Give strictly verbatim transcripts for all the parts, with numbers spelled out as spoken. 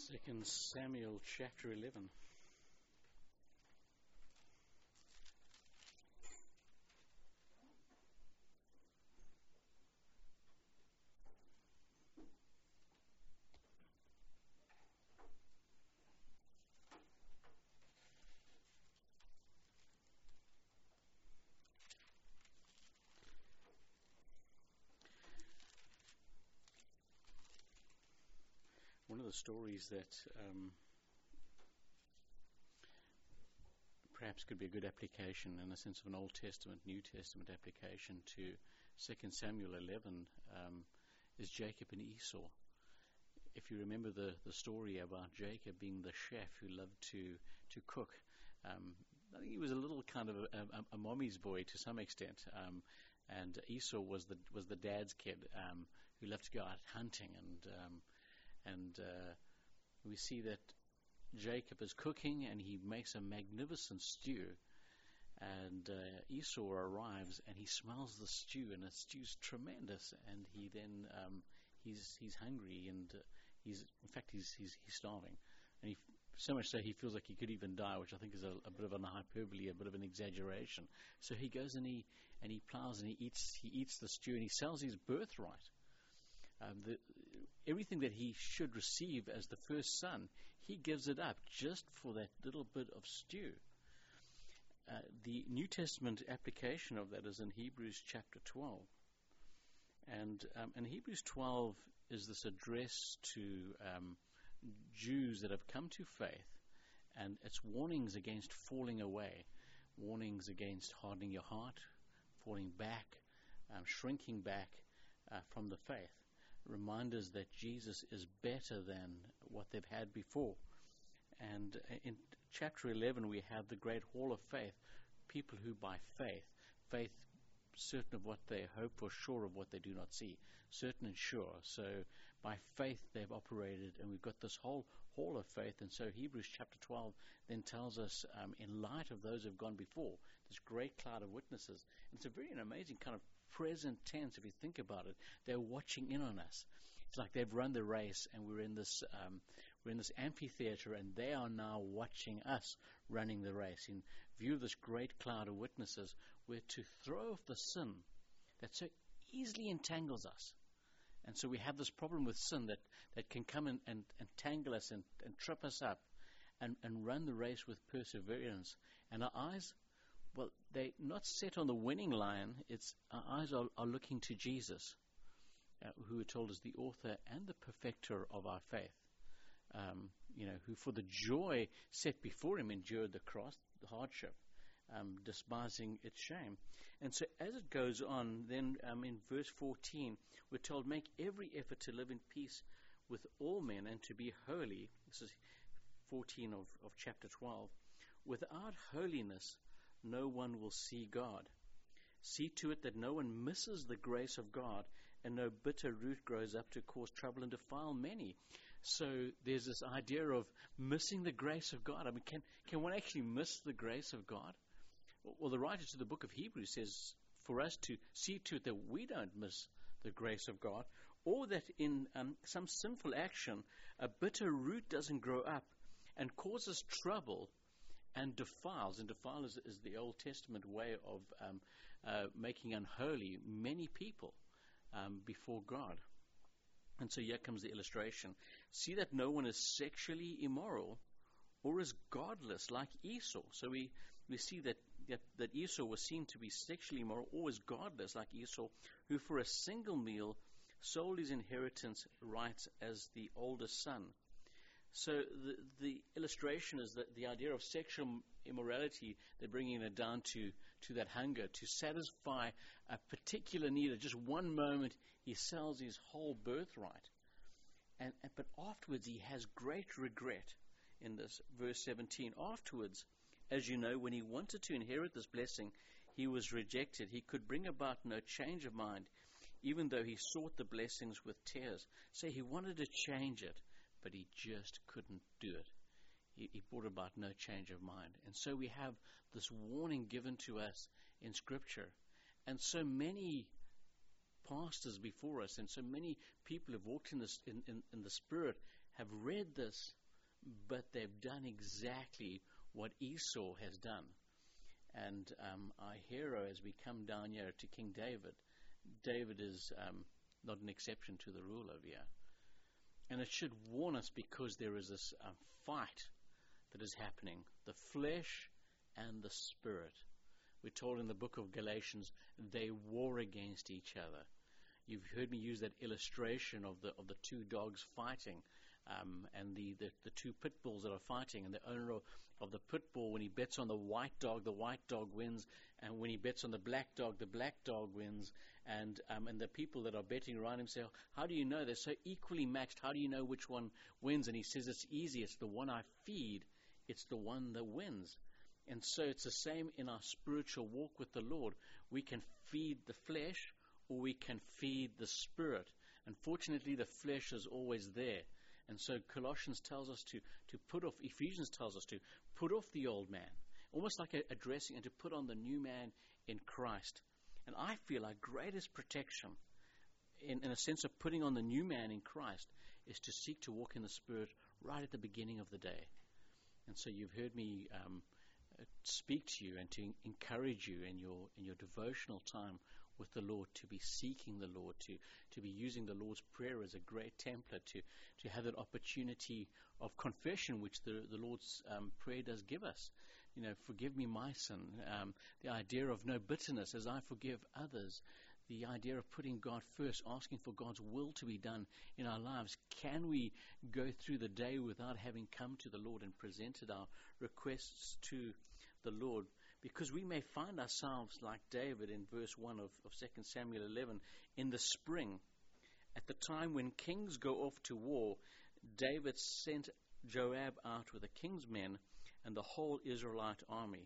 Second Samuel chapter eleven. One of the stories that um, perhaps could be a good application in the sense of an Old Testament, New Testament application to Second Samuel eleven um, is Jacob and Esau. If you remember the, the story about Jacob being the chef who loved to, to cook, um, I think he was a little kind of a, a, a mommy's boy to some extent. Um, and Esau was the was the dad's kid um, who loved to go out hunting and um, And uh, we see that Jacob is cooking and he makes a magnificent stew. And uh, Esau arrives and he smells the stew, and the stew's tremendous. And he then um, he's he's hungry, and uh, he's in fact he's he's he's starving. And he, so much so he feels like he could even die, which I think is a, a bit of an hyperbole, a bit of an exaggeration. So he goes and he and he plows and he eats he eats the stew, and he sells his birthright. Um, the, everything that he should receive as the first son, he gives it up just for that little bit of stew. Uh, the New Testament application of that is in Hebrews chapter twelve. And um, in Hebrews twelve is this address to um, Jews that have come to faith, and it's warnings against falling away, warnings against hardening your heart, falling back, um, shrinking back uh, from the faith. Reminders that Jesus is better than what they've had before. And in chapter eleven we have the great hall of faith, people who by faith, faith certain of what they hope for, sure of what they do not see, certain and sure. So by faith they've operated, and we've got this whole hall of faith. And so Hebrews chapter twelve then tells us, um, in light of those who have gone before, this great cloud of witnesses. And it's a very an amazing kind of present tense, if you think about it. They're watching in on us. It's like they've run the race, and we're in this um, we're in this amphitheater, and they are now watching us running the race. In view of this great cloud of witnesses, we're to throw off the sin that so easily entangles us. And so we have this problem with sin that, that can come and, and, and tangle us and, and trip us up, and, and run the race with perseverance. And our eyes, well, they're not set on the winning line. It's our eyes are, are looking to Jesus, uh, who we're told is the author and the perfecter of our faith. Um, you know, who for the joy set before him endured the cross, the hardship, um, despising its shame. And so as it goes on, then um, in verse fourteen, we're told, make every effort to live in peace with all men and to be holy. This is fourteen of, of chapter twelve. Without holiness, no one will see God. See to it that no one misses the grace of God, and no bitter root grows up to cause trouble and defile many. So there's this idea of missing the grace of God. I mean, can, can one actually miss the grace of God? Well, the writer to the book of Hebrews says for us to see to it that we don't miss the grace of God, or that in um, some sinful action, a bitter root doesn't grow up and causes trouble and defiles. And defile is, is the Old Testament way of um, uh, making unholy many people um, before God. And so here comes the illustration. See that no one is sexually immoral or is godless like Esau. So we, we see that, that, that Esau was seen to be sexually immoral or is godless like Esau, who for a single meal sold his inheritance rights as the oldest son. So the, the illustration is that the idea of sexual immorality, they're bringing it down to, to that hunger, to satisfy a particular need. At just one moment, he sells his whole birthright. And, and but afterwards, he has great regret in this verse seventeen. Afterwards, as you know, when he wanted to inherit this blessing, he was rejected. He could bring about no change of mind, even though he sought the blessings with tears. So he wanted to change it, but he just couldn't do it. He, he brought about no change of mind. And so we have this warning given to us in Scripture. And so many pastors before us and so many people who've walked in, this, in, in, in the Spirit have read this, but they've done exactly what Esau has done. And um, our hero, as we come down here to King David, David is um, not an exception to the rule over here. And it should warn us, because there is this uh, fight that is happening, the flesh and the spirit. We're told in the book of Galatians, they war against each other. You've heard me use that illustration of the of the two dogs fighting, um, and the, the, the two pit bulls that are fighting, and the owner of, of the pit bull, when he bets on the white dog, the white dog wins, and when he bets on the black dog, the black dog wins. And um, and the people that are betting around him say, how do you know? They're so equally matched. How do you know which one wins? And he says, it's easy. It's the one I feed. It's the one that wins. And so it's the same in our spiritual walk with the Lord. We can feed the flesh, or we can feed the spirit. Unfortunately, the flesh is always there. And so Colossians tells us to, to put off, Ephesians tells us to put off the old man, almost like a, addressing, and to put on the new man in Christ. And I feel our greatest protection, in, in a sense of putting on the new man in Christ, is to seek to walk in the Spirit right at the beginning of the day. And so you've heard me um, speak to you and to encourage you in your in your devotional time with the Lord, to be seeking the Lord, to, to be using the Lord's Prayer as a great template, to, to have that opportunity of confession, which the, the Lord's um, Prayer does give us. You know, forgive me my sin, um, the idea of no bitterness as I forgive others, the idea of putting God first, asking for God's will to be done in our lives. Can we go through the day without having come to the Lord and presented our requests to the Lord? Because we may find ourselves like David in verse one of, of Second Samuel eleven, in the spring, at the time when kings go off to war. David sent Joab out with the king's men and the whole Israelite army.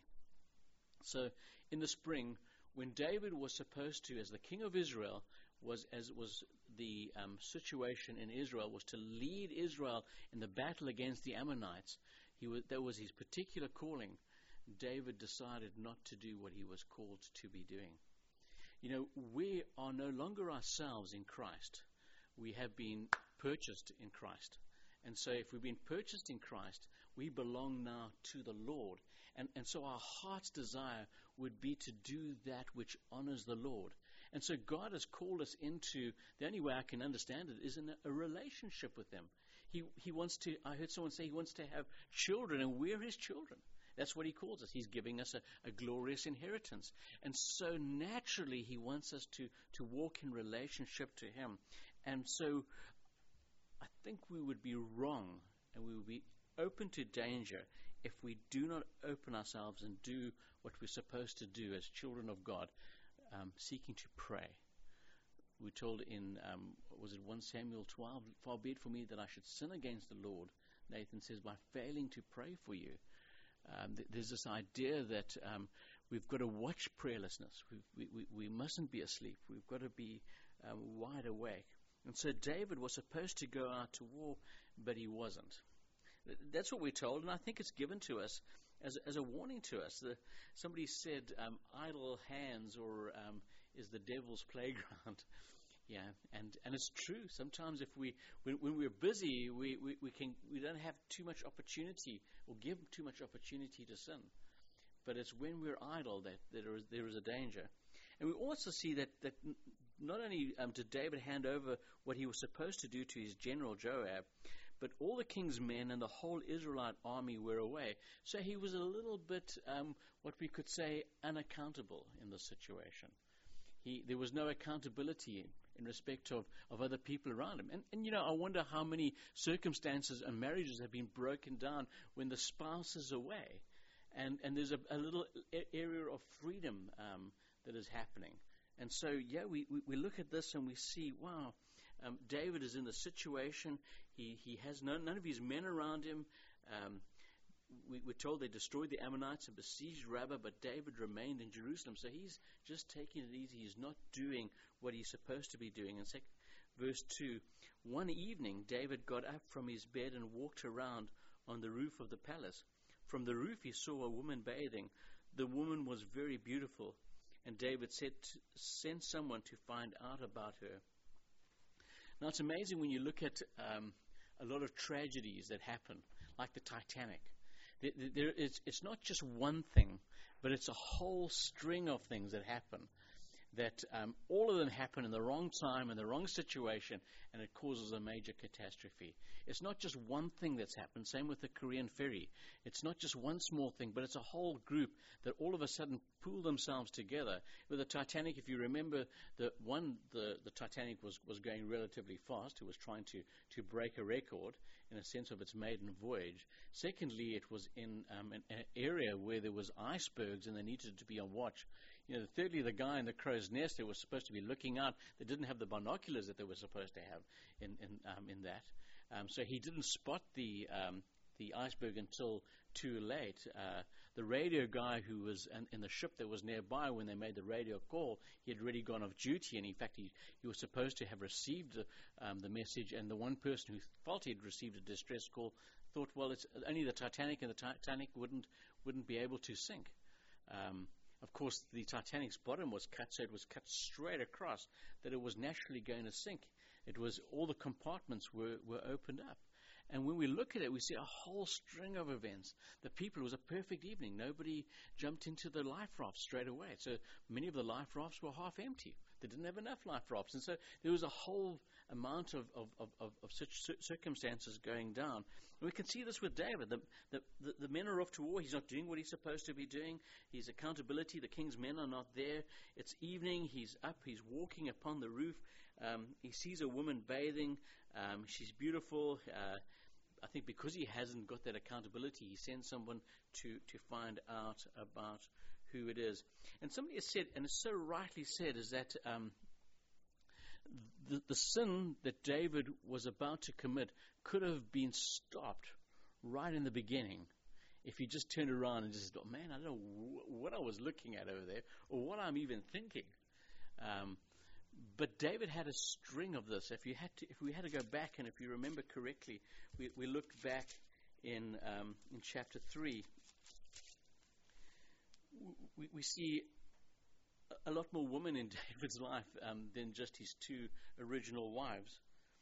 So in the spring, when David was supposed to, as the king of Israel, was as was the um, situation in Israel, was to lead Israel in the battle against the Ammonites, he was, that was his particular calling. David decided not to do what he was called to be doing. You know, we are no longer ourselves in Christ. We have been purchased in Christ. And so if we've been purchased in Christ, we belong now to the Lord. And, and so our heart's desire would be to do that which honors the Lord. And so God has called us into, the only way I can understand it is in a, a relationship with Him. He, he wants to, I heard someone say he wants to have children, and we're His children. That's what He calls us. He's giving us a, a glorious inheritance. And so naturally He wants us to, to walk in relationship to Him. And so I think we would be wrong, and we would be open to danger if we do not open ourselves and do what we're supposed to do as children of God, um, seeking to pray. We're told in, um, was it First Samuel twelve, far be it for me that I should sin against the Lord, Nathan says, by failing to pray for you. Um, th- there's this idea that um, we've got to watch prayerlessness. We, we, we mustn't be asleep. We've got to be um, wide awake. And so David was supposed to go out to war, but he wasn't. That's what we're told, and I think it's given to us as, as a warning to us. The, somebody said um, idle hands or um, is the devil's playground. Yeah, and, and it's true. Sometimes if we, when, when we're busy, we, we, we can we don't have too much opportunity or give too much opportunity to sin. But it's when we're idle that, that there is there is a danger. And we also see that, that not only um, did David hand over what he was supposed to do to his general Joab, but all the king's men and the whole Israelite army were away. So he was a little bit, um, what we could say, unaccountable in this situation. He, there was no accountability in respect of, of other people around him. And, and, you know, I wonder how many circumstances and marriages have been broken down when the spouse is away. And, and there's a, a little area of freedom um, that is happening. And so, yeah, we, we, we look at this and we see, wow, um, David is in the situation. He he has no, none of his men around him. Um, we, we're told they destroyed the Ammonites and besieged Rabbah, but David remained in Jerusalem. So he's just taking it easy. He's not doing what he's supposed to be doing. In sec- verse two, one evening David got up from his bed and walked around on the roof of the palace. From the roof he saw a woman bathing. The woman was very beautiful, and David said, send someone to find out about her. Now it's amazing when you look at um, a lot of tragedies that happen, like the Titanic. There, there, it's, it's not just one thing, but it's a whole string of things that happen, that um, all of them happen in the wrong time, in the wrong situation, and it causes a major catastrophe. It's not just one thing that's happened. Same with the Korean ferry. It's not just one small thing, but it's a whole group that all of a sudden pool themselves together. With the Titanic, if you remember, the one, the, the Titanic was, was going relatively fast. It was trying to, to break a record in a sense of its maiden voyage. Secondly, it was in um, an, an area where there was icebergs and they needed to be on watch. You know, thirdly, the guy in the crow's nest that was supposed to be looking out, they didn't have the binoculars that they were supposed to have in in, um, in that. Um, so he didn't spot the um, the iceberg until too late. Uh, the radio guy who was in, in the ship that was nearby when they made the radio call, he had already gone off duty, and in fact he, he was supposed to have received the, um, the message, and the one person who thought he had received a distress call thought, well, it's only the Titanic, and the Titanic wouldn't wouldn't be able to sink. Um, Of course, the Titanic's bottom was cut, so it was cut straight across, that it was naturally going to sink. It was, all the compartments were, were opened up. And when we look at it, we see a whole string of events. The people, it was a perfect evening. Nobody jumped into the life raft straight away. So many of the life rafts were half empty. They didn't have enough life rafts. And so there was a whole amount of, of, of, of, of such circumstances going down. And we can see this with David. The, the, the, the men are off to war. He's not doing what he's supposed to be doing. His accountability, the king's men are not there. It's evening. He's up. He's walking upon the roof. Um, he sees a woman bathing. Um, she's beautiful. Uh, I think because he hasn't got that accountability, he sends someone to, to find out about who it is. And somebody has said, and it's so rightly said, is that um, the, the sin that David was about to commit could have been stopped right in the beginning if he just turned around and just thought, man, I don't know w- what I was looking at over there or what I'm even thinking. Um, But David had a string of this. If you had to, if we had to go back, and if you remember correctly, we, we looked back in um, in chapter three. We, we see a lot more women in David's life um, than just his two original wives.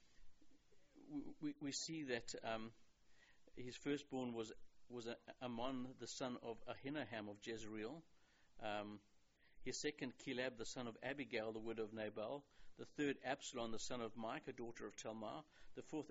We, we see that um, his firstborn was was a, Ammon, the son of Ahinoam of Jezreel. Um, His second, Kilab, the son of Abigail, the widow of Nabal. The third, Absalom, the son of Micah, daughter of Talmai. The fourth,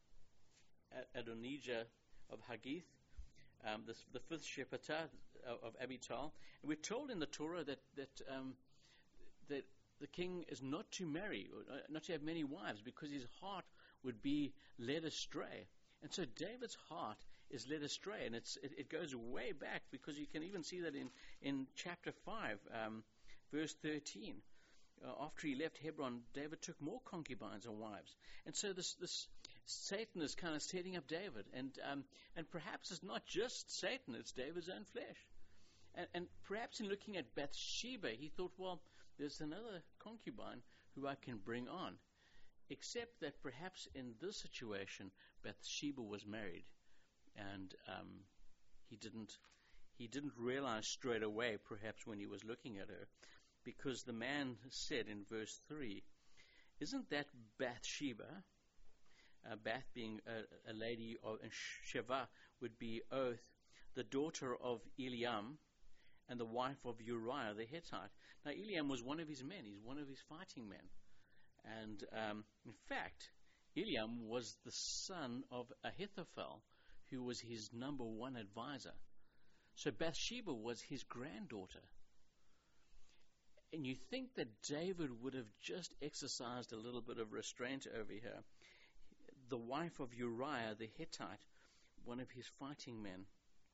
A- Adonijah of Haggith. Um, the, the fifth, Shephatiah of Abital. And we're told in the Torah that that um, that the king is not to marry, or not to have many wives, because his heart would be led astray. And so David's heart is led astray, and it's, it, it goes way back, because you can even see that in, in chapter five, um, verse thirteen. Uh, after he left Hebron, David took more concubines and wives. And so this, this Satan is kind of setting up David. And um, and perhaps it's not just Satan, it's David's own flesh. And, and perhaps in looking at Bathsheba, he thought, well, there's another concubine who I can bring on. Except that perhaps in this situation, Bathsheba was married. And um, he didn't he didn't realize straight away, perhaps when he was looking at her, because the man said in verse three, isn't that Bathsheba, uh, Bath being a, a lady of, and Sheva would be oath, the daughter of Eliam and the wife of Uriah the Hittite. Now Eliam was one of his men, he's one of his fighting men. And um, in fact, Eliam was the son of Ahithophel, who was his number one advisor. So Bathsheba was his granddaughter. And you think that David would have just exercised a little bit of restraint over her. The wife of Uriah the Hittite, one of his fighting men.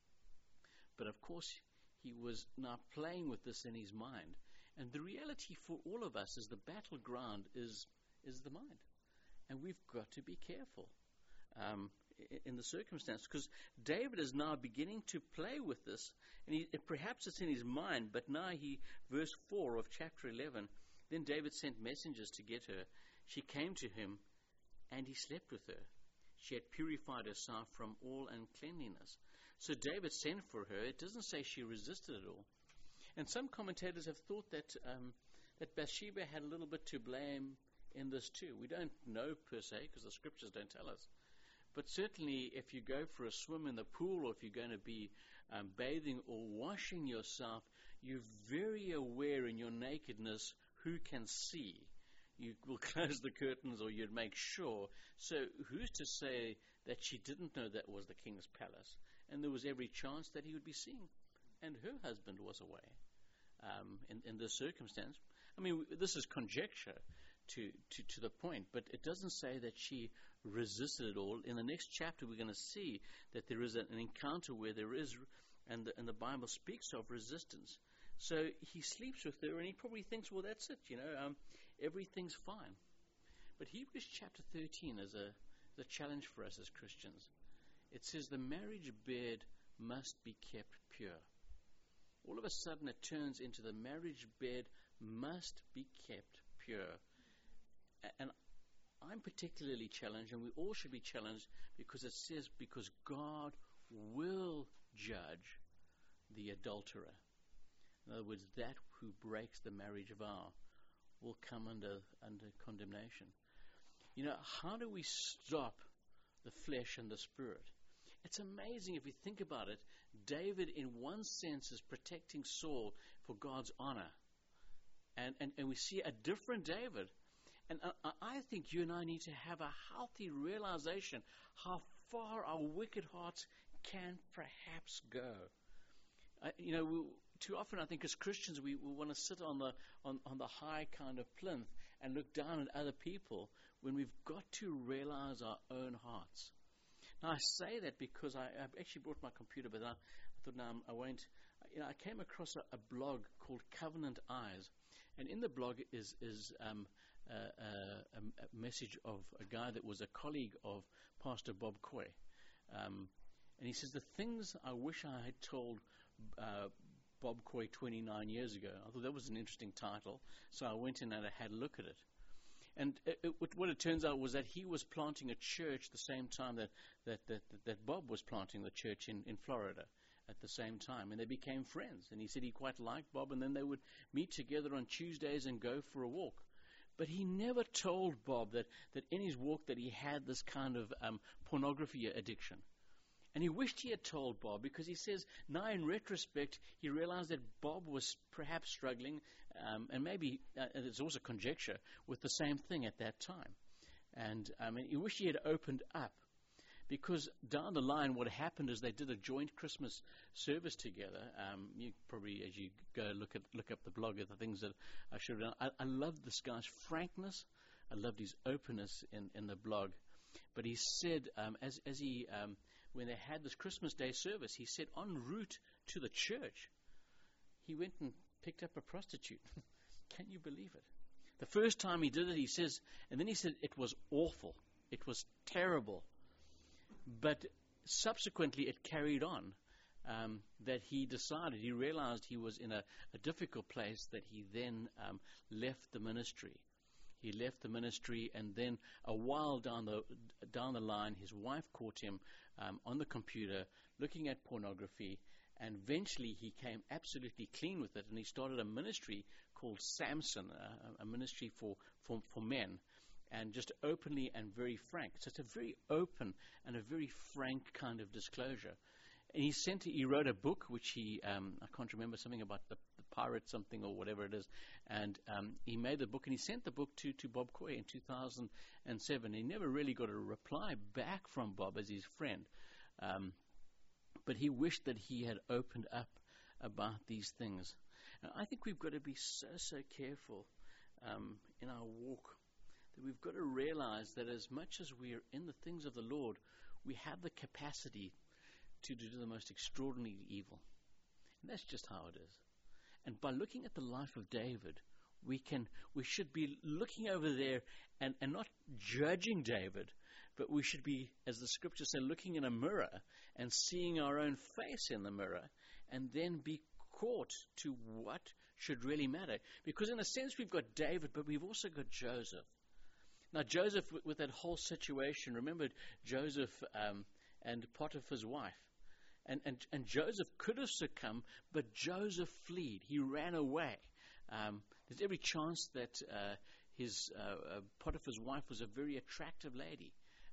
But of course, he was now playing with this in his mind. And the reality for all of us is the battleground is is the mind. And we've got to be careful um, in the circumstance, because David is now beginning to play with this, and he, perhaps it's in his mind, but now he, verse four of chapter eleven, then David sent messengers to get her. She came to him, and he slept with her. She had purified herself from all uncleanliness. So David sent for her. It doesn't say she resisted at all. And some commentators have thought that um, that Bathsheba had a little bit to blame in this too. We don't know per se, because the scriptures don't tell us. but certainly if you go for a swim in the pool, or if you're going to be um, bathing or washing yourself, you're very aware in your nakedness who can see. You will close the curtains, or you'd make sure. So who's to say that she didn't know that was the king's palace? And there was every chance that he would be seen. And her husband was away um, in, in this circumstance. I mean, this is conjecture to, to, to the point, but it doesn't say that she resisted it all. In the next chapter, we're going to see that there is an encounter where there is, and the, and the Bible speaks of resistance. So he sleeps with her, and he probably thinks, well, that's it, you know, um, everything's fine. But Hebrews chapter thirteen is a, is a challenge for us as Christians. It says the marriage bed must be kept pure. All of a sudden it turns into the marriage bed must be kept pure. And I'm particularly challenged, and we all should be challenged, because it says, because God will judge the adulterer. In other words, that who breaks the marriage vow will come under under condemnation. You know, how do we stop the flesh and the spirit? It's amazing if you think about it. David, in one sense, is protecting Saul for God's honor. And, and, and we see a different David. And I, I think you and I need to have a healthy realization how far our wicked hearts can perhaps go. Uh, you know, we, too often I think as Christians we, we want to sit on the on, on the high kind of plinth and look down at other people when we've got to realize our own hearts. Now I say that because I, I actually brought my computer, but I, I thought, no, I won't. You know, I came across a, a blog called Covenant Eyes, and in the blog is is um, uh, uh, a, a message of a guy that was a colleague of Pastor Bob Coy, um, and he says, the things I wish I had told uh, Bob Coy twenty-nine years ago. I thought that was an interesting title, so I went in and I had a look at it. And it, it, what it turns out was that he was planting a church the same time that, that, that, that Bob was planting the church in, in Florida at the same time. And they became friends. And he said he quite liked Bob, and then they would meet together on Tuesdays and go for a walk. But he never told Bob that, that in his walk that he had this kind of um, pornography addiction. And he wished he had told Bob, because he says now in retrospect he realized that Bob was perhaps struggling, um, and maybe uh, it's also conjecture, with the same thing at that time. And um, and he wished he had opened up, because down the line what happened is they did a joint Christmas service together. Um, you probably, as you go look at look up the blog, of the things that I should have done. I, I loved this guy's frankness. I loved his openness in, in the blog. But he said, um, as as he um, when they had this Christmas Day service, he said en route to the church, he went and picked up a prostitute. Can you believe it? The first time he did it, he says, and then he said it was awful. It was terrible. But subsequently it carried on, um, that he decided, he realized he was in a, a difficult place, that he then um, left the ministry. He left the ministry, and then a while down the down the line, his wife caught him um, on the computer looking at pornography, and eventually he came absolutely clean with it, and he started a ministry called Samson, a, a ministry for, for, for men, and just openly and very frank. So it's a very open and a very frank kind of disclosure. And he sent, he wrote a book, which he, um, I can't remember, something about the, the pirate something or whatever it is. And um, he made the book, and he sent the book to, to Bob Coy in two thousand seven. He never really got a reply back from Bob as his friend. Um, but he wished that he had opened up about these things. And I think we've got to be so, so careful um, in our walk, that we've got to realize that as much as we are in the things of the Lord, we have the capacity to do the most extraordinary evil. And that's just how it is. And by looking at the life of David, we can we should be looking over there and, and not judging David, but we should be, as the scriptures say, looking in a mirror and seeing our own face in the mirror, and then be caught to what should really matter. Because in a sense we've got David, but we've also got Joseph. Now Joseph, with, with that whole situation, remember Joseph um, and Potiphar's wife. And, and and Joseph could have succumbed, but Joseph fled. He ran away. Um, there's every chance that uh, his uh, uh, Potiphar's wife was a very attractive lady,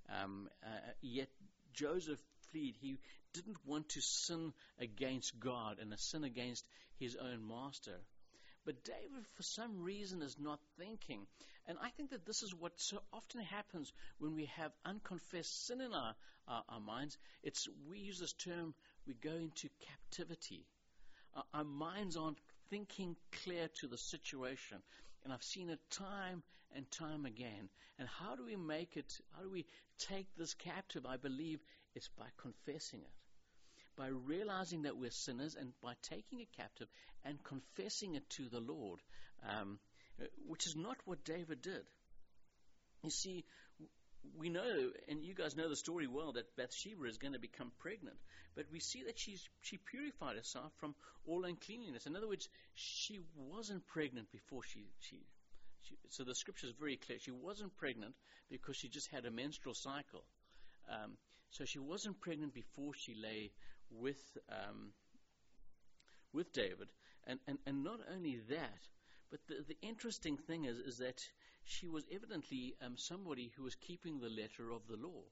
Um, uh, yet Joseph fled. He didn't want to sin against God and a sin against his own master. But David, for some reason, is not thinking. And I think that this is what so often happens when we have unconfessed sin in our, our, our minds. It's, we use this term, we go into captivity. Uh, our minds aren't thinking clear to the situation. And I've seen it time and time again. And how do we make it, how do we take this captive? I believe it's by confessing it. By realizing that we're sinners and by taking it captive and confessing it to the Lord, um, which is not what David did. You see, we know, and you guys know the story well, that Bathsheba is going to become pregnant. But we see that she's, she purified herself from all uncleanliness. In other words, she wasn't pregnant before she, she, she so the scripture is very clear. She wasn't pregnant because she just had a menstrual cycle. Um, so she wasn't pregnant before she lay with um, with David. And, and, and not only that, but the, the interesting thing is, is that she was evidently um, somebody who was keeping the letter of the law.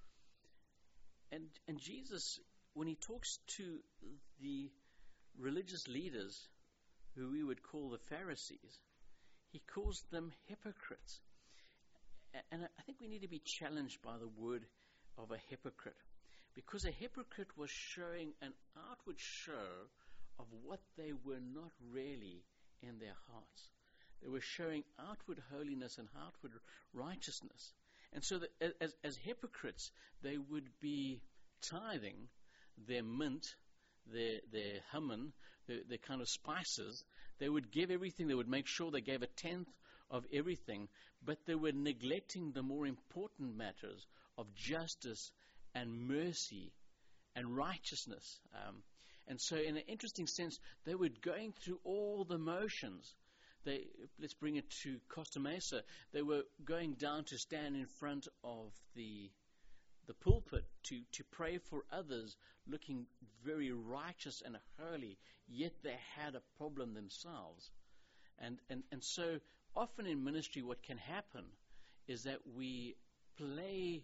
And, and Jesus, when he talks to the religious leaders, who we would call the Pharisees, he calls them hypocrites. And I think we need to be challenged by the word of a hypocrite. Because a hypocrite was showing an outward show of what they were not really in their hearts. They were showing outward holiness and outward righteousness. And so that as, as hypocrites, they would be tithing their mint, their, their hummin, their, their kind of spices. They would give everything. They would make sure they gave a tenth of everything, but they were neglecting the more important matters of justice and mercy and righteousness. Um, and so in an interesting sense, they were going through all the motions. They, let's bring it to Costa Mesa. They were going down to stand in front of the the pulpit to, to pray for others, looking very righteous and holy, yet they had a problem themselves. And, and, and so often in ministry what can happen is that we play,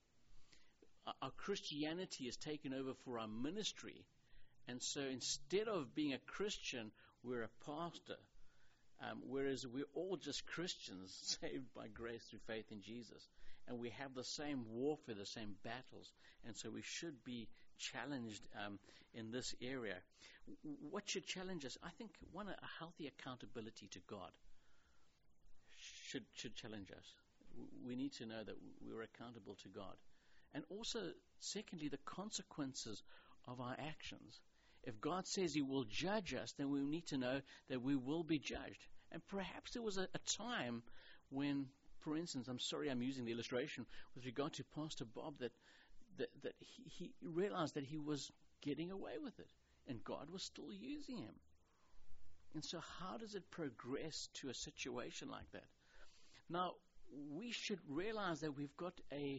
our Christianity is taken over for our ministry. And so instead of being a Christian, we're a pastor. Um, whereas we're all just Christians saved by grace through faith in Jesus. And we have the same warfare, the same battles. And so we should be challenged um, in this area. What should challenge us? I think, one, a healthy accountability to God should, should challenge us. We need to know that we're accountable to God. And also, secondly, the consequences of our actions. If God says he will judge us, then we need to know that we will be judged. And perhaps there was a, a time when, for instance, I'm sorry I'm using the illustration with regard to Pastor Bob, that that, that he, he realized that he was getting away with it, and God was still using him. And so how does it progress to a situation like that? Now, we should realize that we've got a,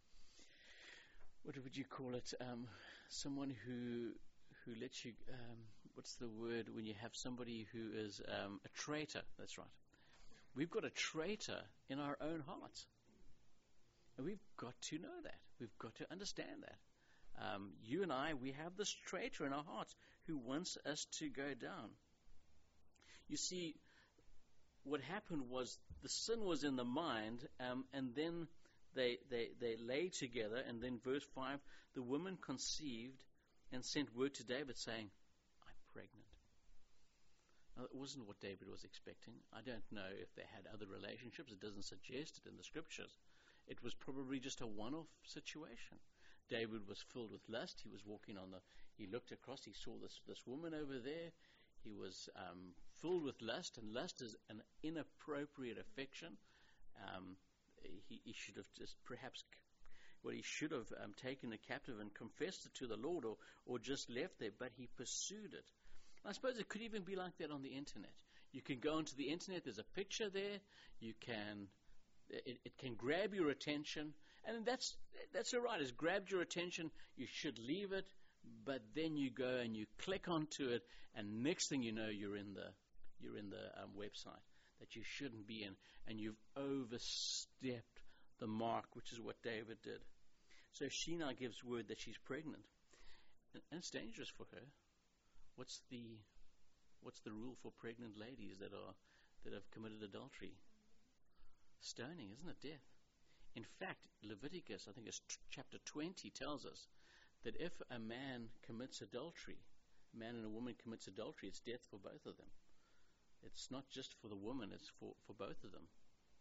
what would you call it, um, someone who... who lets you, um, what's the word when you have somebody who is um, a traitor? That's right. We've got a traitor in our own hearts. And we've got to know that. We've got to understand that. Um, you and I, we have this traitor in our hearts who wants us to go down. You see, what happened was the sin was in the mind, um, and then they, they, they lay together, and then verse five, the woman conceived and sent word to David saying, I'm pregnant. Now, it wasn't what David was expecting. I don't know if they had other relationships. It doesn't suggest it in the scriptures. It was probably just a one-off situation. David was filled with lust. He was walking on the, he looked across, he saw this, this woman over there. He was um, filled with lust, and lust is an inappropriate affection. Um, he, he should have just perhaps Well, he should have um, taken it captive and confessed it to the Lord, or, or just left there, but he pursued it. I suppose it could even be like that on the internet. You can go onto the internet, there's a picture there, you can, it, it can grab your attention, and that's that's all right. It's grabbed your attention, you should leave it, but then you go and you click onto it, and next thing you know, you're in the you're in the um, website that you shouldn't be in, and you've overstepped the mark, which is what David did. So she now gives word that she's pregnant. And, and it's dangerous for her. What's the what's the rule for pregnant ladies that are that have committed adultery? Stoning, isn't it? Death. In fact, Leviticus, I think it's t- chapter twenty, tells us that if a man commits adultery, a man and a woman commits adultery, it's death for both of them. It's not just for the woman, it's for, for both of them.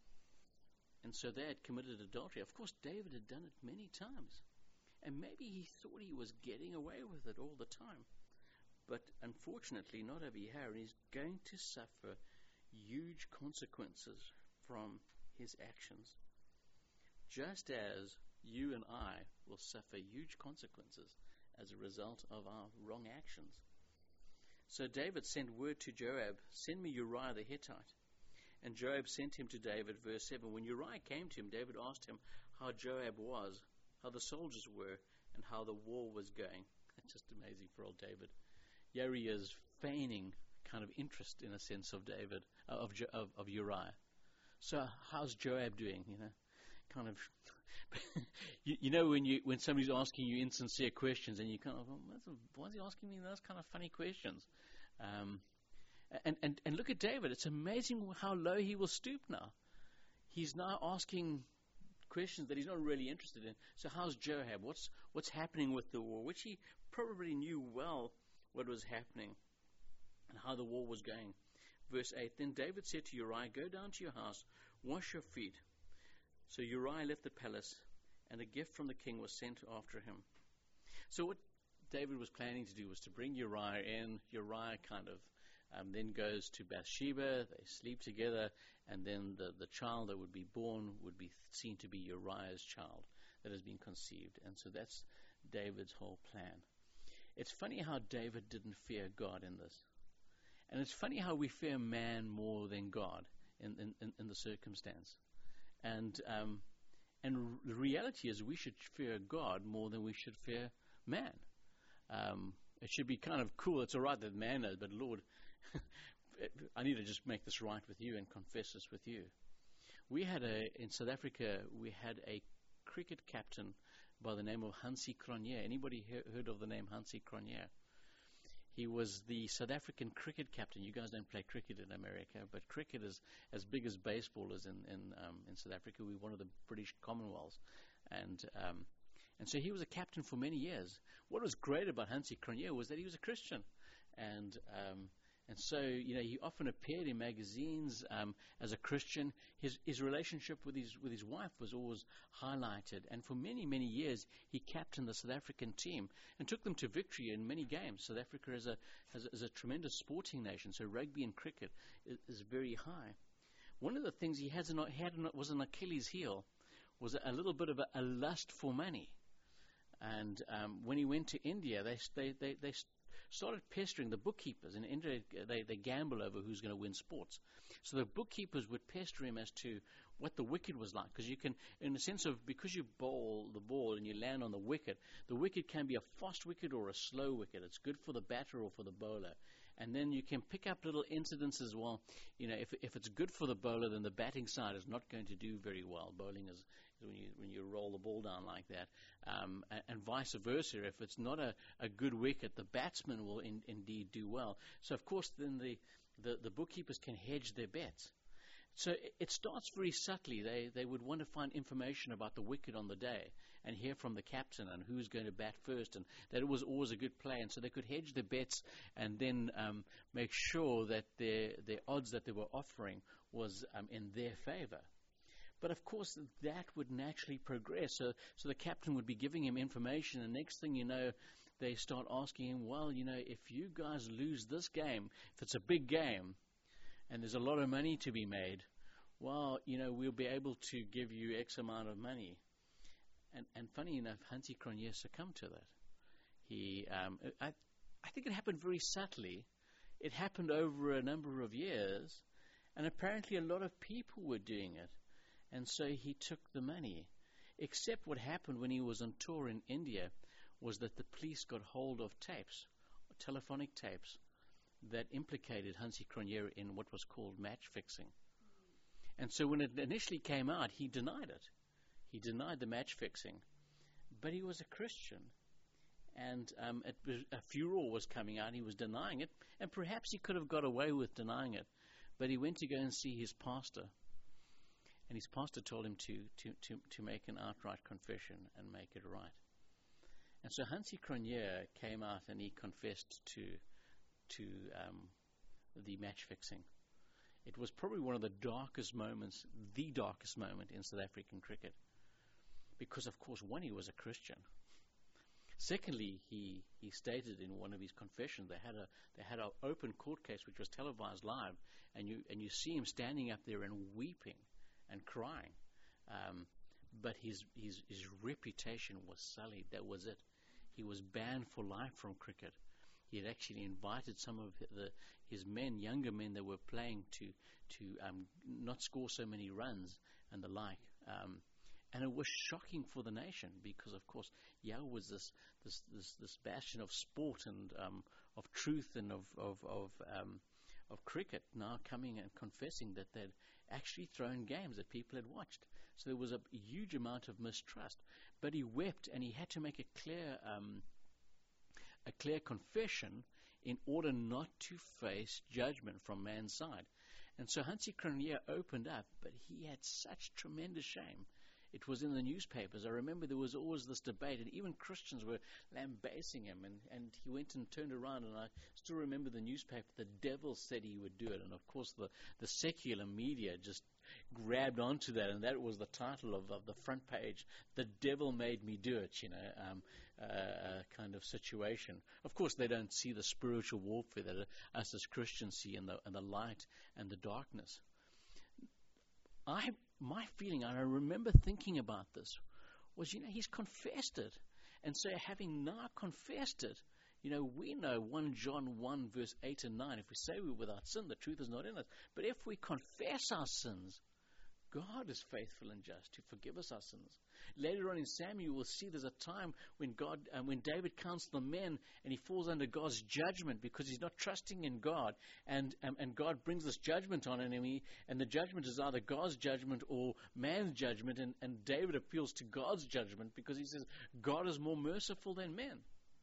And so they had committed adultery. Of course, David had done it many times. And maybe he thought he was getting away with it all the time. But unfortunately, not over here. And he's going to suffer huge consequences from his actions. Just as you and I will suffer huge consequences as a result of our wrong actions. So David sent word to Joab, send me Uriah the Hittite. And Joab sent him to David, verse seven. When Uriah came to him, David asked him how Joab was, how the soldiers were, and how the war was going. It's just amazing for old David. Here he is feigning kind of interest, in a sense, of David, uh, of, of of Uriah. So how's Joab doing? You know, kind of. you, you know when you when somebody's asking you insincere questions, and you kind of, oh, why is he asking me those kind of funny questions? Um, and, and and look at David. It's amazing how low he will stoop now. He's now asking questions that he's not really interested in. So how's Joab? What's what's happening with the war? Which he probably knew well what was happening and how the war was going. Verse eight, then David said to Uriah, go down to your house, wash your feet. So Uriah left the palace, and a gift from the king was sent after him. So what David was planning to do was to bring Uriah in. Uriah kind of um, then goes to Bathsheba. They sleep together, and then the, the child that would be born would be seen to be Uriah's child that has been conceived. And so that's David's whole plan. It's funny how David didn't fear God in this. And it's funny how we fear man more than God in, in, in the circumstance. And um, and the reality is we should fear God more than we should fear man. Um, it should be kind of cool. It's all right that man knows, but Lord, I need to just make this right with you and confess this with you. We had a, in South Africa, we had a cricket captain by the name of Hansie Cronje. Anybody he- heard of the name Hansie Cronje? He was the South African cricket captain. You guys don't play cricket in America, but cricket is as big as baseball is in in, um, in South Africa. We're one of the British Commonwealths, and um, and so he was a captain for many years. What was great about Hansie Cronje was that he was a Christian, and um, and so you know he often appeared in magazines um, as a Christian. His his relationship with his with his wife was always highlighted, and for many many years he captained the South African team and took them to victory in many games. South Africa is a has, is a tremendous sporting nation, so rugby and cricket is, is very high. One of the things he has not had was an Achilles heel, was a, a little bit of a, a lust for money, and um, when he went to India, they they they, they started pestering the bookkeepers. In India, they, they gamble over who's going to win sports. So the bookkeepers would pester him as to what the wicket was like. Because you can, in the sense of, because you bowl the ball and you land on the wicket, the wicket can be a fast wicket or a slow wicket. It's good for the batter or for the bowler. And then you can pick up little incidents as well. You know, if if it's good for the bowler, then the batting side is not going to do very well. Bowling is, is when you when you roll the ball down like that, um, and, and vice versa. If it's not a, a good wicket, the batsman will in, indeed do well. So of course, then the, the, the bookkeepers can hedge their bets. So it, it starts very subtly. They they would want to find information about the wicket on the day and hear from the captain and who's going to bat first, and that it was always a good play. And so they could hedge their bets and then um, make sure that their their odds that they were offering was um, in their favor. But of course, that would naturally progress. So, so the captain would be giving him information, and next thing you know, they start asking him, well, you know, if you guys lose this game, if it's a big game, and there's a lot of money to be made, well, you know, we'll be able to give you X amount of money. And, and funny enough, Hansie Cronje succumbed to that. He, um, I, I think it happened very subtly. It happened over a number of years, and apparently a lot of people were doing it. And so he took the money. Except what happened when he was on tour in India was that the police got hold of tapes, telephonic tapes, that implicated Hansie Cronje in what was called match fixing. And so when it initially came out, he denied it. He denied the match fixing, but he was a Christian. And um, it was, a furor was coming out. He was denying it, and perhaps he could have got away with denying it. But he went to go and see his pastor, and his pastor told him to to to, to make an outright confession and make it right. And so Hansi Cronje came out and he confessed to to um, the match fixing. It was probably one of the darkest moments, the darkest moment in South African cricket, because of course, one, he was a Christian. Secondly, he, he stated in one of his confessions they had a they had an open court case which was televised live, and you and you see him standing up there and weeping and crying. Um, but his, his his reputation was sullied. That was it. He was banned for life from cricket. He had actually invited some of the his men, younger men that were playing, to to um, not score so many runs and the like. Um, And it was shocking for the nation because, of course, Yale was this this this, this bastion of sport and um, of truth and of of of, um, of cricket, now coming and confessing that they'd actually thrown games that people had watched. So there was a huge amount of mistrust. But he wept, and he had to make a clear um, a clear confession in order not to face judgment from man's side. And so Hansi Cronje opened up, but he had such tremendous shame. It was in the newspapers. I remember there was always this debate, and even Christians were lambasting him, and, and he went and turned around, and I still remember the newspaper, the devil said he would do it, and of course the, the secular media just grabbed onto that, and that was the title of, of the front page, the devil made me do it, you know, um, uh, kind of situation. Of course, they don't see the spiritual warfare that us as Christians see, and the, and the light and the darkness. I, my feeling, and I remember thinking about this, was, you know, he's confessed it. And so having now confessed it, you know, we know First John one, verse eight and nine, if we say we're without sin, the truth is not in us. But if we confess our sins, God is faithful and just to forgive us our sins. Later on in Samuel, we'll see there's a time when God, uh, when David counts the men, and he falls under God's judgment because he's not trusting in God, and um, and God brings this judgment on him, and, he, and the judgment is either God's judgment or man's judgment, and, and David appeals to God's judgment because he says God is more merciful than men.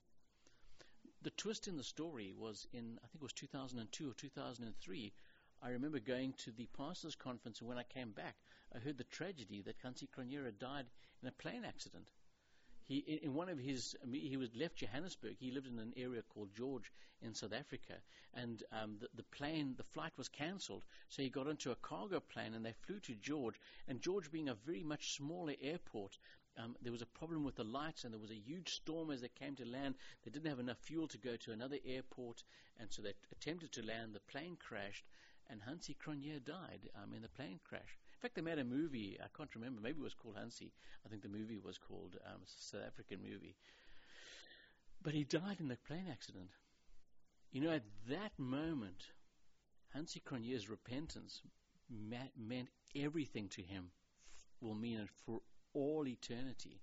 The twist in the story was in, I think it was two thousand two or two thousand three. I remember going to the pastors' conference, and when I came back, I heard the tragedy that Hansi Cronje had died in a plane accident. He, in one of his, he was left Johannesburg. He lived in an area called George in South Africa, and um, the, the plane, the flight was cancelled. So he got into a cargo plane, and they flew to George. And George, being a very much smaller airport, um, there was a problem with the lights, and there was a huge storm as they came to land. They didn't have enough fuel to go to another airport, and so they attempted to land. The plane crashed, and Hansi Cronje died um, in the plane crash. In fact, they made a movie. I can't remember. Maybe it was called Hansi. I think the movie was called um, a South African movie. But he died in the plane accident. You know, at that moment, Hansi Cronje's repentance ma- meant everything to him. Will mean it for all eternity.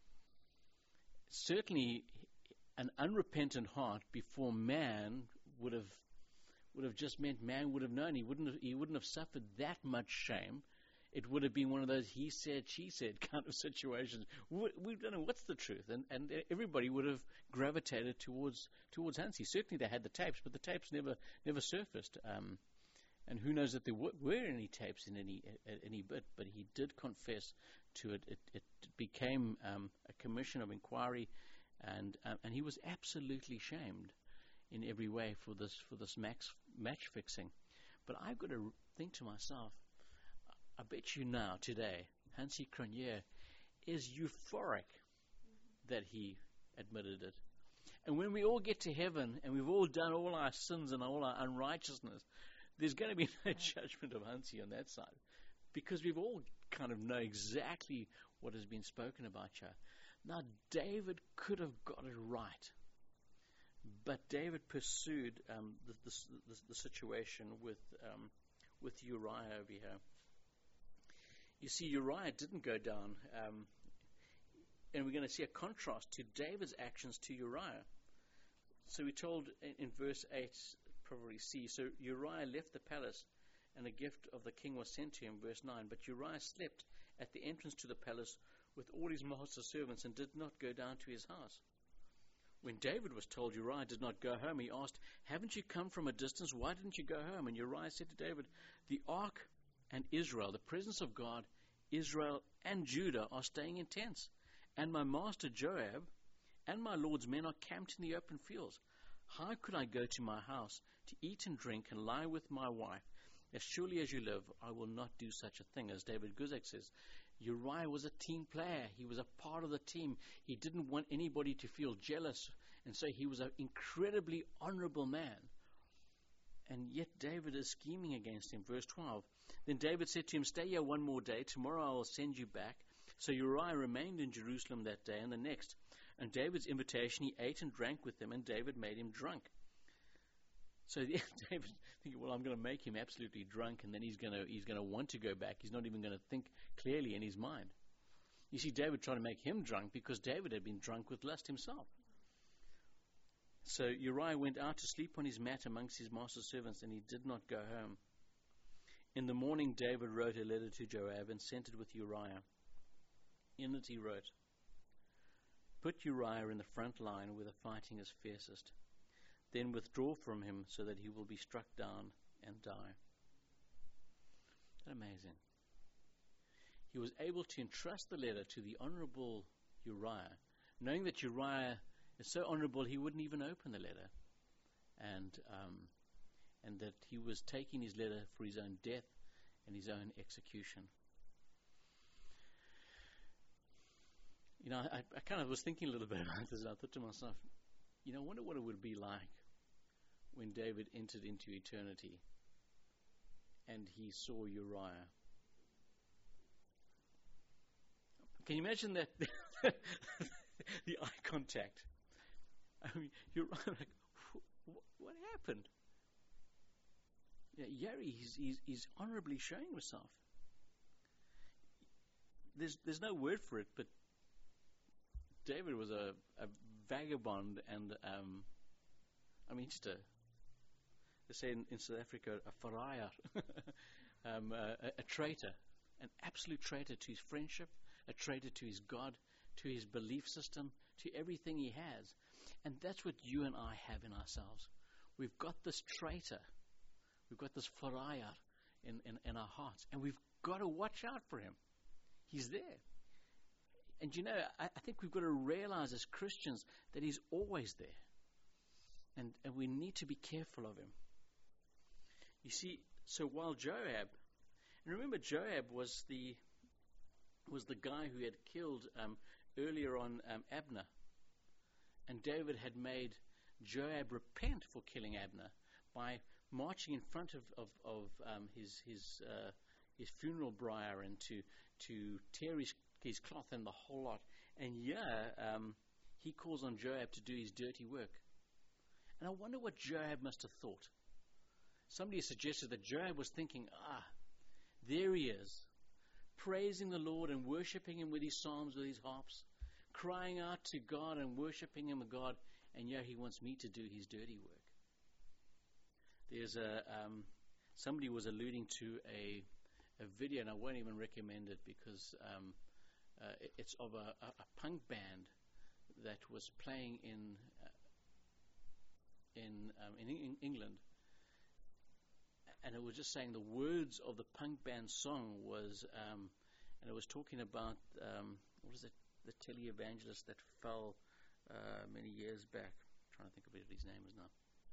Certainly, an unrepentant heart before man would have would have just meant man would have known. He wouldn't have, he wouldn't have suffered that much shame. It would have been one of those he said, she said kind of situations. We, we don't know what's the truth. And, and everybody would have gravitated towards towards Hansi. Certainly they had the tapes, but the tapes never never surfaced. Um, and who knows that there w- were any tapes in any any bit. But he did confess to it. It, it became um, a commission of inquiry, and um, and he was absolutely shamed in every way for this for this max, match fixing. But I've got to think to myself, I bet you now, today, Hansi Cronje is euphoric that he admitted it. And when we all get to heaven and we've all done all our sins and all our unrighteousness, there's going to be no judgment of Hansi on that side, because we've all kind of know exactly what has been spoken about here. Now, David could have got it right. But David pursued um, the, the, the, the situation with um, with Uriah over here. You see, Uriah didn't go down, um, and we're going to see a contrast to David's actions to Uriah. So we're told in, in verse eight, probably C, so Uriah left the palace, and a gift of the king was sent to him, verse nine. But Uriah slept at the entrance to the palace with all his master's servants and did not go down to his house. When David was told Uriah did not go home, he asked, "Haven't you come from a distance? Why didn't you go home?" And Uriah said to David, "The ark and Israel, the presence of God, Israel and Judah are staying in tents, and my master Joab and my Lord's men are camped in the open fields. How could I go to my house to eat and drink and lie with my wife? As surely as you live, I will not do such a thing." As David Guzik says, Uriah was a team player. He was a part of the team. He didn't want anybody to feel jealous, and so he was an incredibly honorable man. And yet David is scheming against him. Verse twelve, "Then David said to him, 'Stay here one more day. Tomorrow I will send you back.' So Uriah remained in Jerusalem that day and the next. And David's invitation, he ate and drank with them, and David made him drunk." So David thinking, well, I'm going to make him absolutely drunk, and then he's going to he's going to want to go back. He's not even going to think clearly in his mind. You see, David trying to make him drunk because David had been drunk with lust himself. So Uriah went out to sleep on his mat amongst his master's servants, and he did not go home. In the morning, David wrote a letter to Joab and sent it with Uriah. In it he wrote, "Put Uriah in the front line where the fighting is fiercest. Then withdraw from him so that he will be struck down and die." Isn't that amazing? He was able to entrust the letter to the honorable Uriah, knowing that Uriah is so honorable he wouldn't even open the letter, and um, and that he was taking his letter for his own death and his own execution. You know, I, I kind of was thinking a little bit about this, and I thought to myself, you know, I wonder what it would be like when David entered into eternity and he saw Uriah. Can you imagine that? The eye contact. I mean, Uriah, like, what happened? Yeah, Yari, he's, he's, he's honorably showing himself. There's, there's no word for it, but David was a, a vagabond and, um, I mean, just a, they say in, in South Africa, a faraya, um, a, a traitor, an absolute traitor to his friendship, a traitor to his God, to his belief system, to everything he has. And that's what you and I have in ourselves. We've got this traitor, we've got this faraya in, in, in our hearts, and we've got to watch out for him. He's there. And you know, I, I think we've got to realize as Christians that he's always there. And, and we need to be careful of him. You see, so while Joab, and remember Joab was the was the guy who had killed um, earlier on um, Abner. And David had made Joab repent for killing Abner by marching in front of, of, of um, his his uh, his funeral bier and to to tear his his cloth and the whole lot. And yeah, um, he calls on Joab to do his dirty work. And I wonder what Joab must have thought. Somebody suggested that Joab was thinking, ah, there he is, praising the Lord and worshipping him with his psalms, with his harps, crying out to God and worshipping him with God, and yeah, he wants me to do his dirty work. There's a, um, somebody was alluding to a, a video, and I won't even recommend it because um, uh, it, it's of a, a, a punk band that was playing in uh, in, um, in in England, and it was just saying the words of the punk band song was, um, and it was talking about um, what is it, the televangelist that fell uh, many years back. I'm trying to think of what his name is now.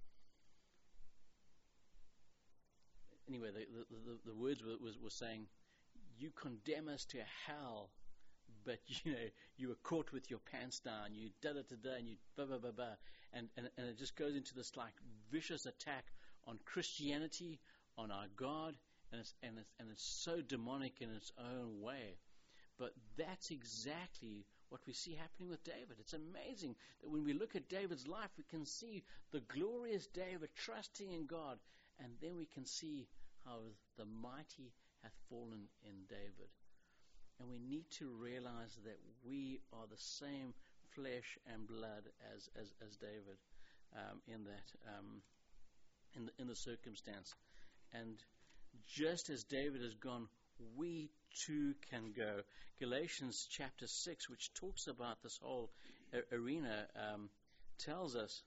Anyway, the the, the, the words were, was were saying, "You condemn us to hell, but you know you were caught with your pants down. You da da da da, and you ba ba ba ba." And, and and it just goes into this like vicious attack on Christianity, on our God, and it's and it's and it's so demonic in its own way. But that's exactly what we see happening with David. It's amazing that when we look at David's life, we can see the glorious David trusting in God, and then we can see how the mighty hath fallen in David. And we need to realize that we are the same flesh and blood as as, as David um, in that um, in the, in the circumstance. And just as David has gone we too can go. Galatians chapter six, which talks about this whole a- arena, um, tells us,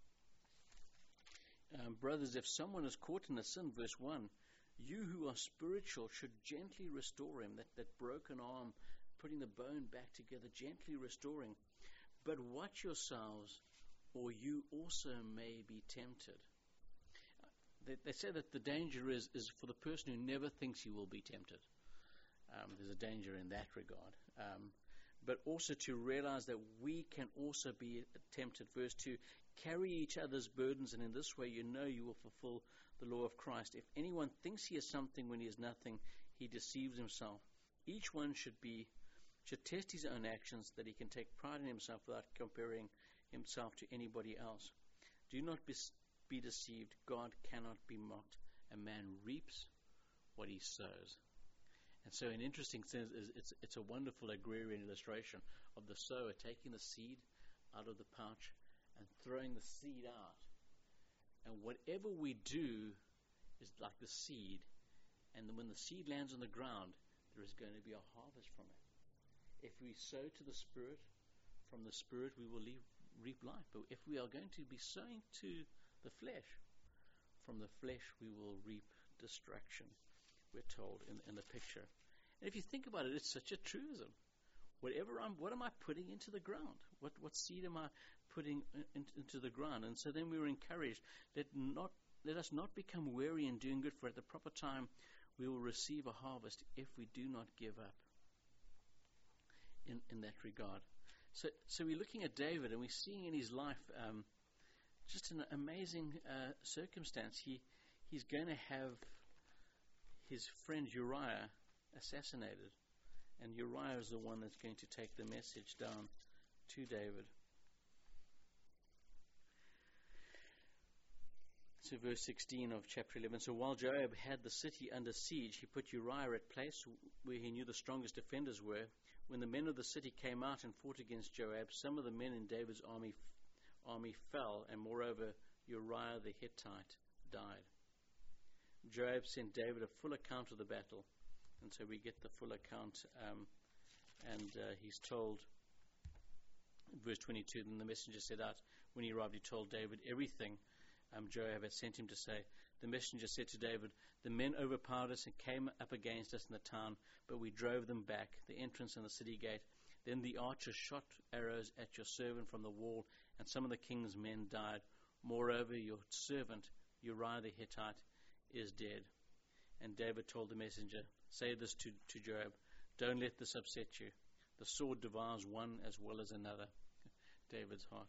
um, brothers, if someone is caught in a sin, verse one, you who are spiritual should gently restore him, that, that broken arm, putting the bone back together, gently restoring. But watch yourselves, or you also may be tempted. They, they say that the danger is, is for the person who never thinks he will be tempted. Um, there's a danger in that regard. Um, but also to realize that we can also be tempted. Verse two, carry each other's burdens, and in this way you know you will fulfill the law of Christ. If anyone thinks he is something when he is nothing, he deceives himself. Each one should be should test his own actions, that he can take pride in himself without comparing himself to anybody else. Do not be, be deceived. God cannot be mocked. A man reaps what he sows. And so in interesting sense, it's, it's a wonderful agrarian illustration of the sower taking the seed out of the pouch and throwing the seed out. And whatever we do is like the seed. And when the seed lands on the ground, there is going to be a harvest from it. If we sow to the Spirit, from the Spirit we will leave, reap life. But if we are going to be sowing to the flesh, from the flesh we will reap destruction, we're told in, in the picture. And if you think about it, it's such a truism. Whatever I'm, what am I putting into the ground? What what seed am I putting in, into the ground? And so then we were encouraged, let not let us not become weary in doing good, for at the proper time we will receive a harvest if we do not give up. In, in that regard. So so we're looking at David, and we're seeing in his life um, just an amazing uh, circumstance. He He's going to have his friend Uriah assassinated, and Uriah is the one that's going to take the message down to David. So verse sixteen of chapter eleven. So while Joab had the city under siege, he put Uriah at place where he knew the strongest defenders were. When the men of the city came out and fought against Joab, some of the men in David's army army fell, and moreover Uriah the Hittite died. Joab sent David a full account of the battle, and so we get the full account, um, and uh, he's told, verse twenty-two, then the messenger set out. When he arrived, he told David everything um, Joab had sent him to say. The messenger said to David, the men overpowered us and came up against us in the town, but we drove them back, the entrance and the city gate. Then the archers shot arrows at your servant from the wall, and some of the king's men died. Moreover, your servant, Uriah the Hittite, is dead. And David told the messenger, say this to, to Joab, don't let this upset you. The sword devours one as well as another. David's heart.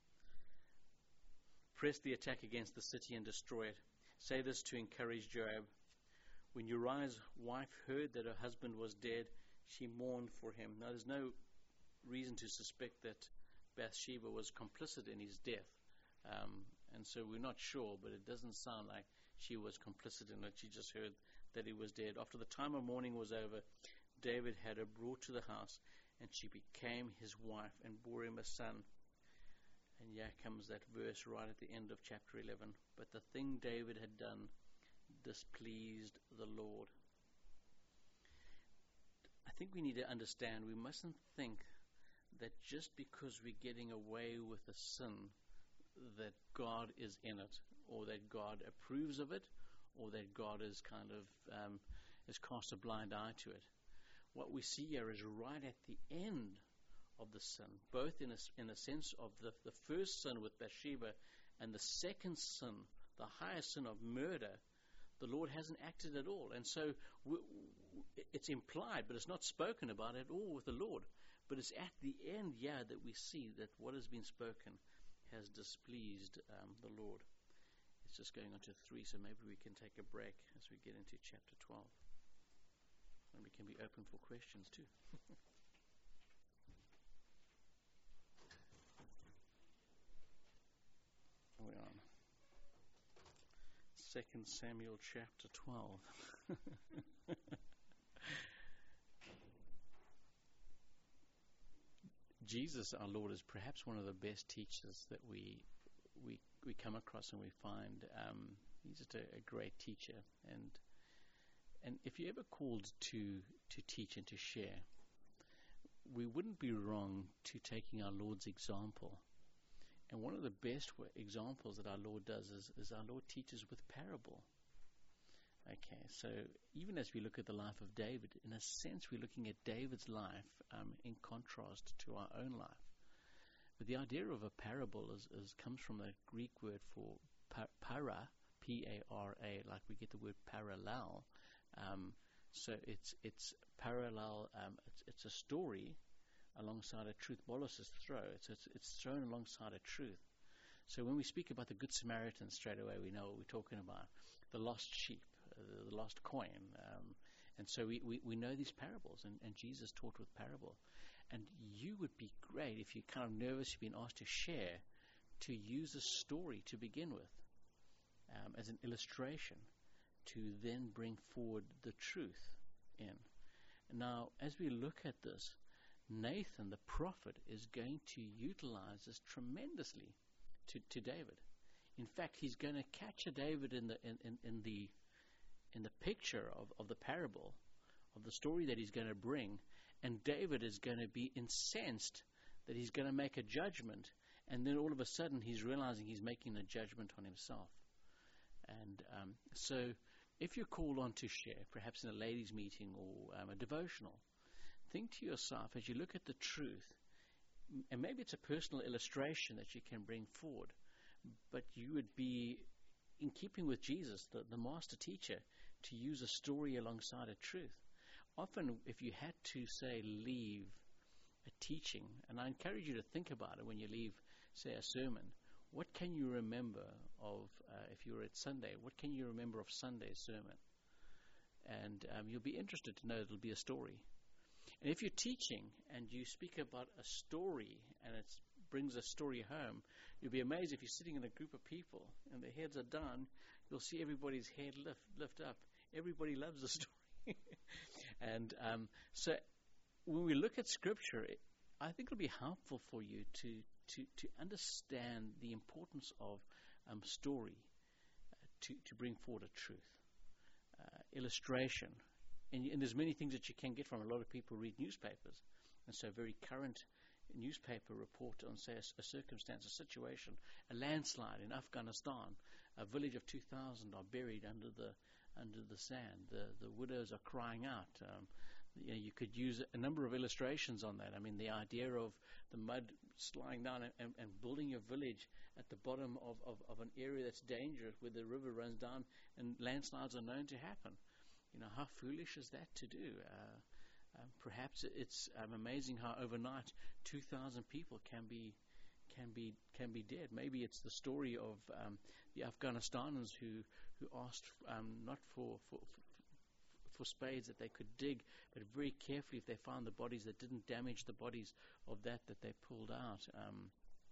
Press the attack against the city and destroy it. Say this to encourage Joab. When Uriah's wife heard that her husband was dead, she mourned for him. Now, there's no reason to suspect that Bathsheba was complicit in his death. Um, and so we're not sure, but it doesn't sound like she was complicit in it. She just heard that he was dead. After the time of mourning was over, David had her brought to the house, and she became his wife and bore him a son. And yeah, comes that verse right at the end of chapter eleven. But the thing David had done displeased the Lord. I think we need to understand, we mustn't think that just because we're getting away with a sin, that God is in it, or that God approves of it, or that God is kind of um, has cast a blind eye to it. What we see here is right at the end of the sin, both in a, in a sense of the, the first sin with Bathsheba and the second sin, the highest sin of murder. The Lord hasn't acted at all. And so we, it's implied, but it's not spoken about at all with the Lord. But it's at the end, yeah, that we see that what has been spoken has displeased um, the Lord. It's just going on to three, so maybe we can take a break as we get into chapter twelve. And we can be open for questions too. We're on Second Samuel chapter twelve. Jesus, our Lord, is perhaps one of the best teachers that we we we come across and we find. Um, he's just a, a great teacher, and And if you're ever called to, to teach and to share, we wouldn't be wrong to taking our Lord's example. And one of the best w- examples that our Lord does is, is our Lord teaches with parable. Okay, so even as we look at the life of David, in a sense we're looking at David's life um, in contrast to our own life. But the idea of a parable is, is comes from the Greek word for par- para, P A R A, like we get the word parallel. Um, so it's it's parallel. Um, it's, it's a story alongside a truth. Bolus is throw. It's, it's it's thrown alongside a truth. So when we speak about the Good Samaritan, straight away we know what we're talking about: the lost sheep, uh, the lost coin. Um, and so we, we, we know these parables, and, and Jesus taught with parable. And you would be great if you're kind of nervous, you've been asked to share, to use a story to begin with um, as an illustration, to then bring forward the truth in. Now, as we look at this, Nathan, the prophet, is going to utilize this tremendously to, to David. In fact, he's going to capture David in the in, in, in the in the picture of, of the parable, of the story that he's going to bring, and David is going to be incensed that he's going to make a judgment, and then all of a sudden he's realizing he's making a judgment on himself. And um, so if you're called on to share, perhaps in a ladies' meeting or um, a devotional, think to yourself as you look at the truth, and maybe it's a personal illustration that you can bring forward, but you would be in keeping with Jesus, the, the master teacher, to use a story alongside a truth. Often, if you had to, say, leave a teaching, and I encourage you to think about it when you leave, say, a sermon, what can you remember of, uh, if you were at Sunday, what can you remember of Sunday's sermon? And um, you'll be interested to know it'll be a story. And if you're teaching and you speak about a story and it brings a story home, you'll be amazed if you're sitting in a group of people and their heads are down, you'll see everybody's head lift, lift up. Everybody loves a story. and um, so when we look at Scripture, it, I think it'll be helpful for you to, to, to understand the importance of um, story uh, to, to bring forward a truth. Uh, illustration. And, and there's many things that you can get from. A lot of people read newspapers. And so a very current newspaper report on, say, a, a circumstance, a situation, a landslide in Afghanistan. A village of two thousand are buried under the under the sand. The, the widows are crying out. Um, you know, you could use a number of illustrations on that. I mean, the idea of the mud sliding down and, and, and building your village at the bottom of, of, of an area that's dangerous where the river runs down and landslides are known to happen. You know, how foolish is that to do? Uh, um, perhaps it's um, amazing how overnight two thousand people can be can be can be dead. Maybe it's the story of um, the Afghanistanis who who asked um, not for, for for spades that they could dig, but very carefully if they found the bodies that didn't damage the bodies of that that they pulled out. Um,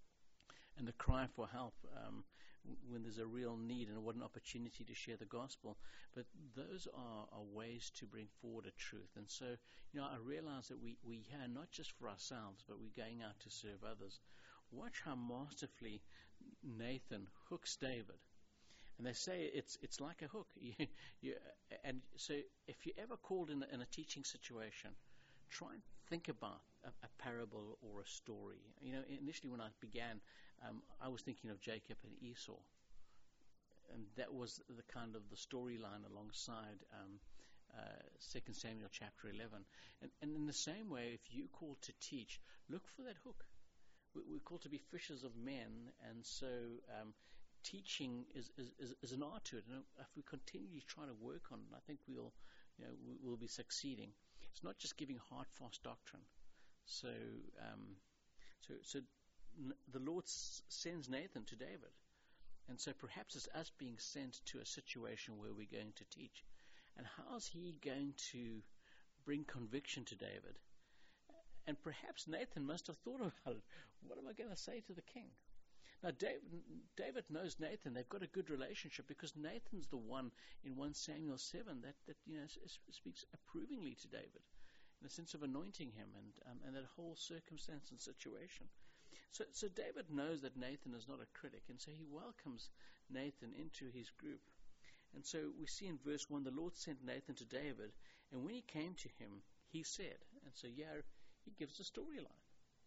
and the cry for help um, when there's a real need, and what an opportunity to share the gospel. But those are, are ways to bring forward a truth. And so, you know, I realize that we, we hear not just for ourselves, but we're going out to serve others. Watch how masterfully Nathan hooks David. And they say it's it's like a hook. You, you, and so if you're ever called in a, in a teaching situation, try and think about a, a parable or a story. You know, initially when I began, um, I was thinking of Jacob and Esau. And that was the kind of the storyline alongside um, uh, Second Samuel chapter eleven. And, and in the same way, if you're called to teach, look for that hook. We're called to be fishers of men, and so um, teaching is, is, is an art to it. And if we continue trying to work on it, I think we'll, you know, we'll be succeeding. It's not just giving hard, fast doctrine. So, um, so, so n- the Lord s- sends Nathan to David, and so perhaps it's us being sent to a situation where we're going to teach. And how's he going to bring conviction to David? And perhaps Nathan must have thought about it. What am I going to say to the king? Now, David, David knows Nathan. They've got a good relationship because Nathan's the one in First Samuel seven that, that you know speaks approvingly to David in a sense of anointing him and um, and that whole circumstance and situation. So, so David knows that Nathan is not a critic, and so he welcomes Nathan into his group. And so we see in verse one, the Lord sent Nathan to David, and when he came to him, he said, and so yeah, he gives a storyline.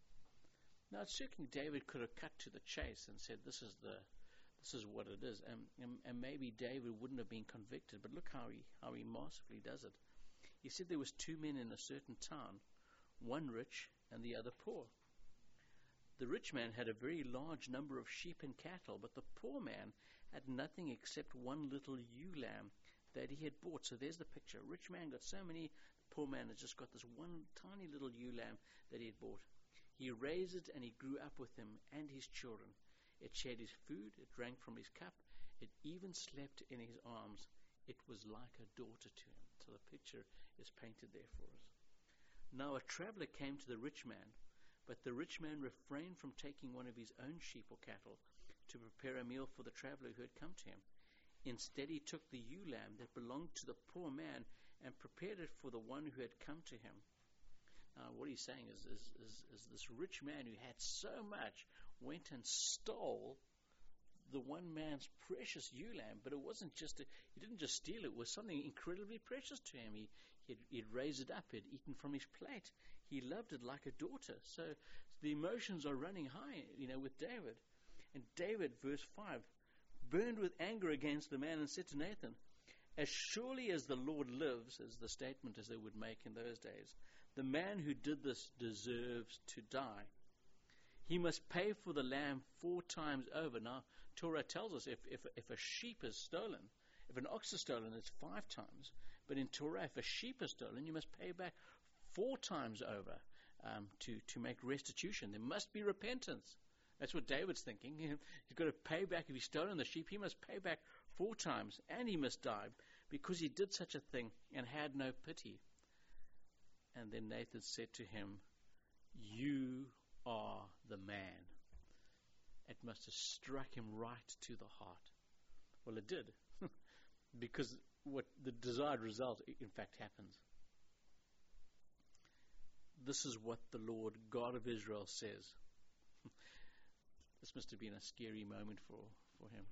Now, certainly David could have cut to the chase and said, this is the, this is what it is. And, and, and maybe David wouldn't have been convicted, but look how he, how he masterfully does it. He said there was two men in a certain town, one rich and the other poor. The rich man had a very large number of sheep and cattle, but the poor man had nothing except one little ewe lamb that he had bought. So there's the picture. Rich man got so many, the poor man has just got this one tiny little ewe lamb that he had bought. He raised it and he grew up with him and his children. It shared his food, it drank from his cup, it even slept in his arms. It was like a daughter to him. So the picture is painted there for us. Now a traveler came to the rich man, but the rich man refrained from taking one of his own sheep or cattle to prepare a meal for the traveler who had come to him. Instead, he took the ewe lamb that belonged to the poor man and prepared it for the one who had come to him. Now, what he's saying is, is, is, is this rich man who had so much went and stole the one man's precious ewe lamb, but it wasn't just, a, he didn't just steal it, it was something incredibly precious to him. He, he'd, he'd raised it up, he'd eaten from his plate. He loved it like a daughter. So the emotions are running high, you know, with David. And David, verse five, burned with anger against the man and said to Nathan, as surely as the Lord lives, as the statement as they would make in those days, the man who did this deserves to die. He must pay for the lamb four times over. Now, Torah tells us if, if, if a sheep is stolen, if an ox is stolen, it's five times. But in Torah, if a sheep is stolen, you must pay back four times over um, to, to make restitution. There must be repentance. That's what David's thinking. He's got to pay back. If he's stolen the sheep, he must pay back four times, and he must die because he did such a thing and had no pity. And then Nathan said to him, you are the man. It must have struck him right to the heart. Well, it did, because what the desired result, in fact, happens. This is what the Lord God of Israel says. This must have been a scary moment for, for him.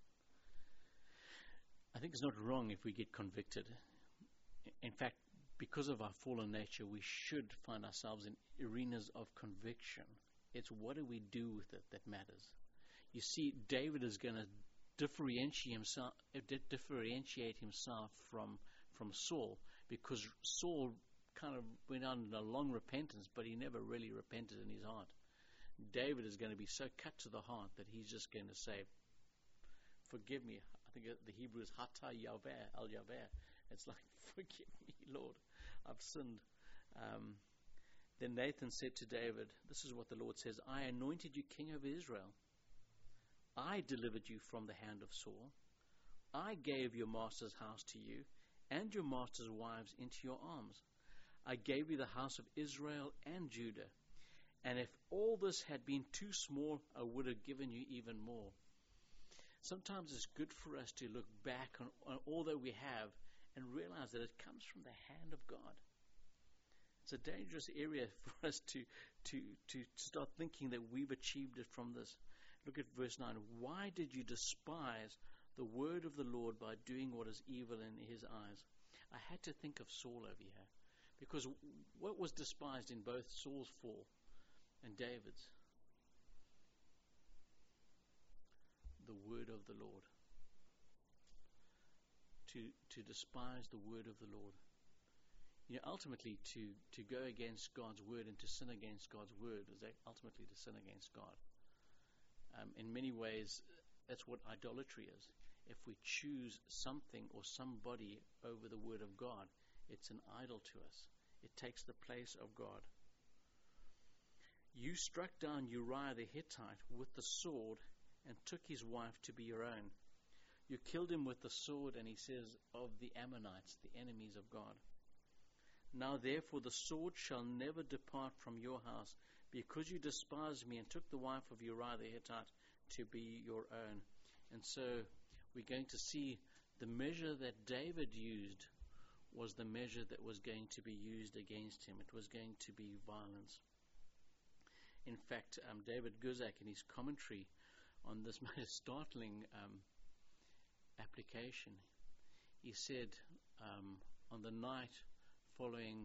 I think it's not wrong if we get convicted. In fact, because of our fallen nature, we should find ourselves in arenas of conviction. It's what do we do with it that matters. You see, David is going to differentiate himself, differentiate himself from, from Saul, because Saul kind of went on in a long repentance, but he never really repented in his heart. David is going to be so cut to the heart that he's just going to say, forgive me. I think the Hebrew is Hata Yaveh, Al Yaveh. It's like, forgive me, Lord, I've sinned. Um, then Nathan said to David, this is what the Lord says, I anointed you king over Israel. I delivered you from the hand of Saul. I gave your master's house to you and your master's wives into your arms. I gave you the house of Israel and Judah. And if all this had been too small, I would have given you even more. Sometimes it's good for us to look back on, on all that we have and realize that it comes from the hand of God. It's a dangerous area for us to, to, to start thinking that we've achieved it from this. Look at verse nine. Why did you despise the word of the Lord by doing what is evil in his eyes? I had to think of Saul over here, because what was despised in both Saul's fall and David's? The word of the Lord. To, to despise the word of the Lord. You know, ultimately to, to go against God's word and to sin against God's word is ultimately to sin against God. Um, in many ways, that's what idolatry is. If we choose something or somebody over the word of God, it's an idol to us. It takes the place of God. You struck down Uriah the Hittite with the sword and took his wife to be your own. You killed him with the sword, and he says, of the Ammonites, the enemies of God. Now therefore the sword shall never depart from your house, because you despised me and took the wife of Uriah the Hittite to be your own. And so we're going to see the measure that David used was the measure that was going to be used against him. It was going to be violence. In fact, um, David Guzik, in his commentary on this most startling um, application, he said um, on the night following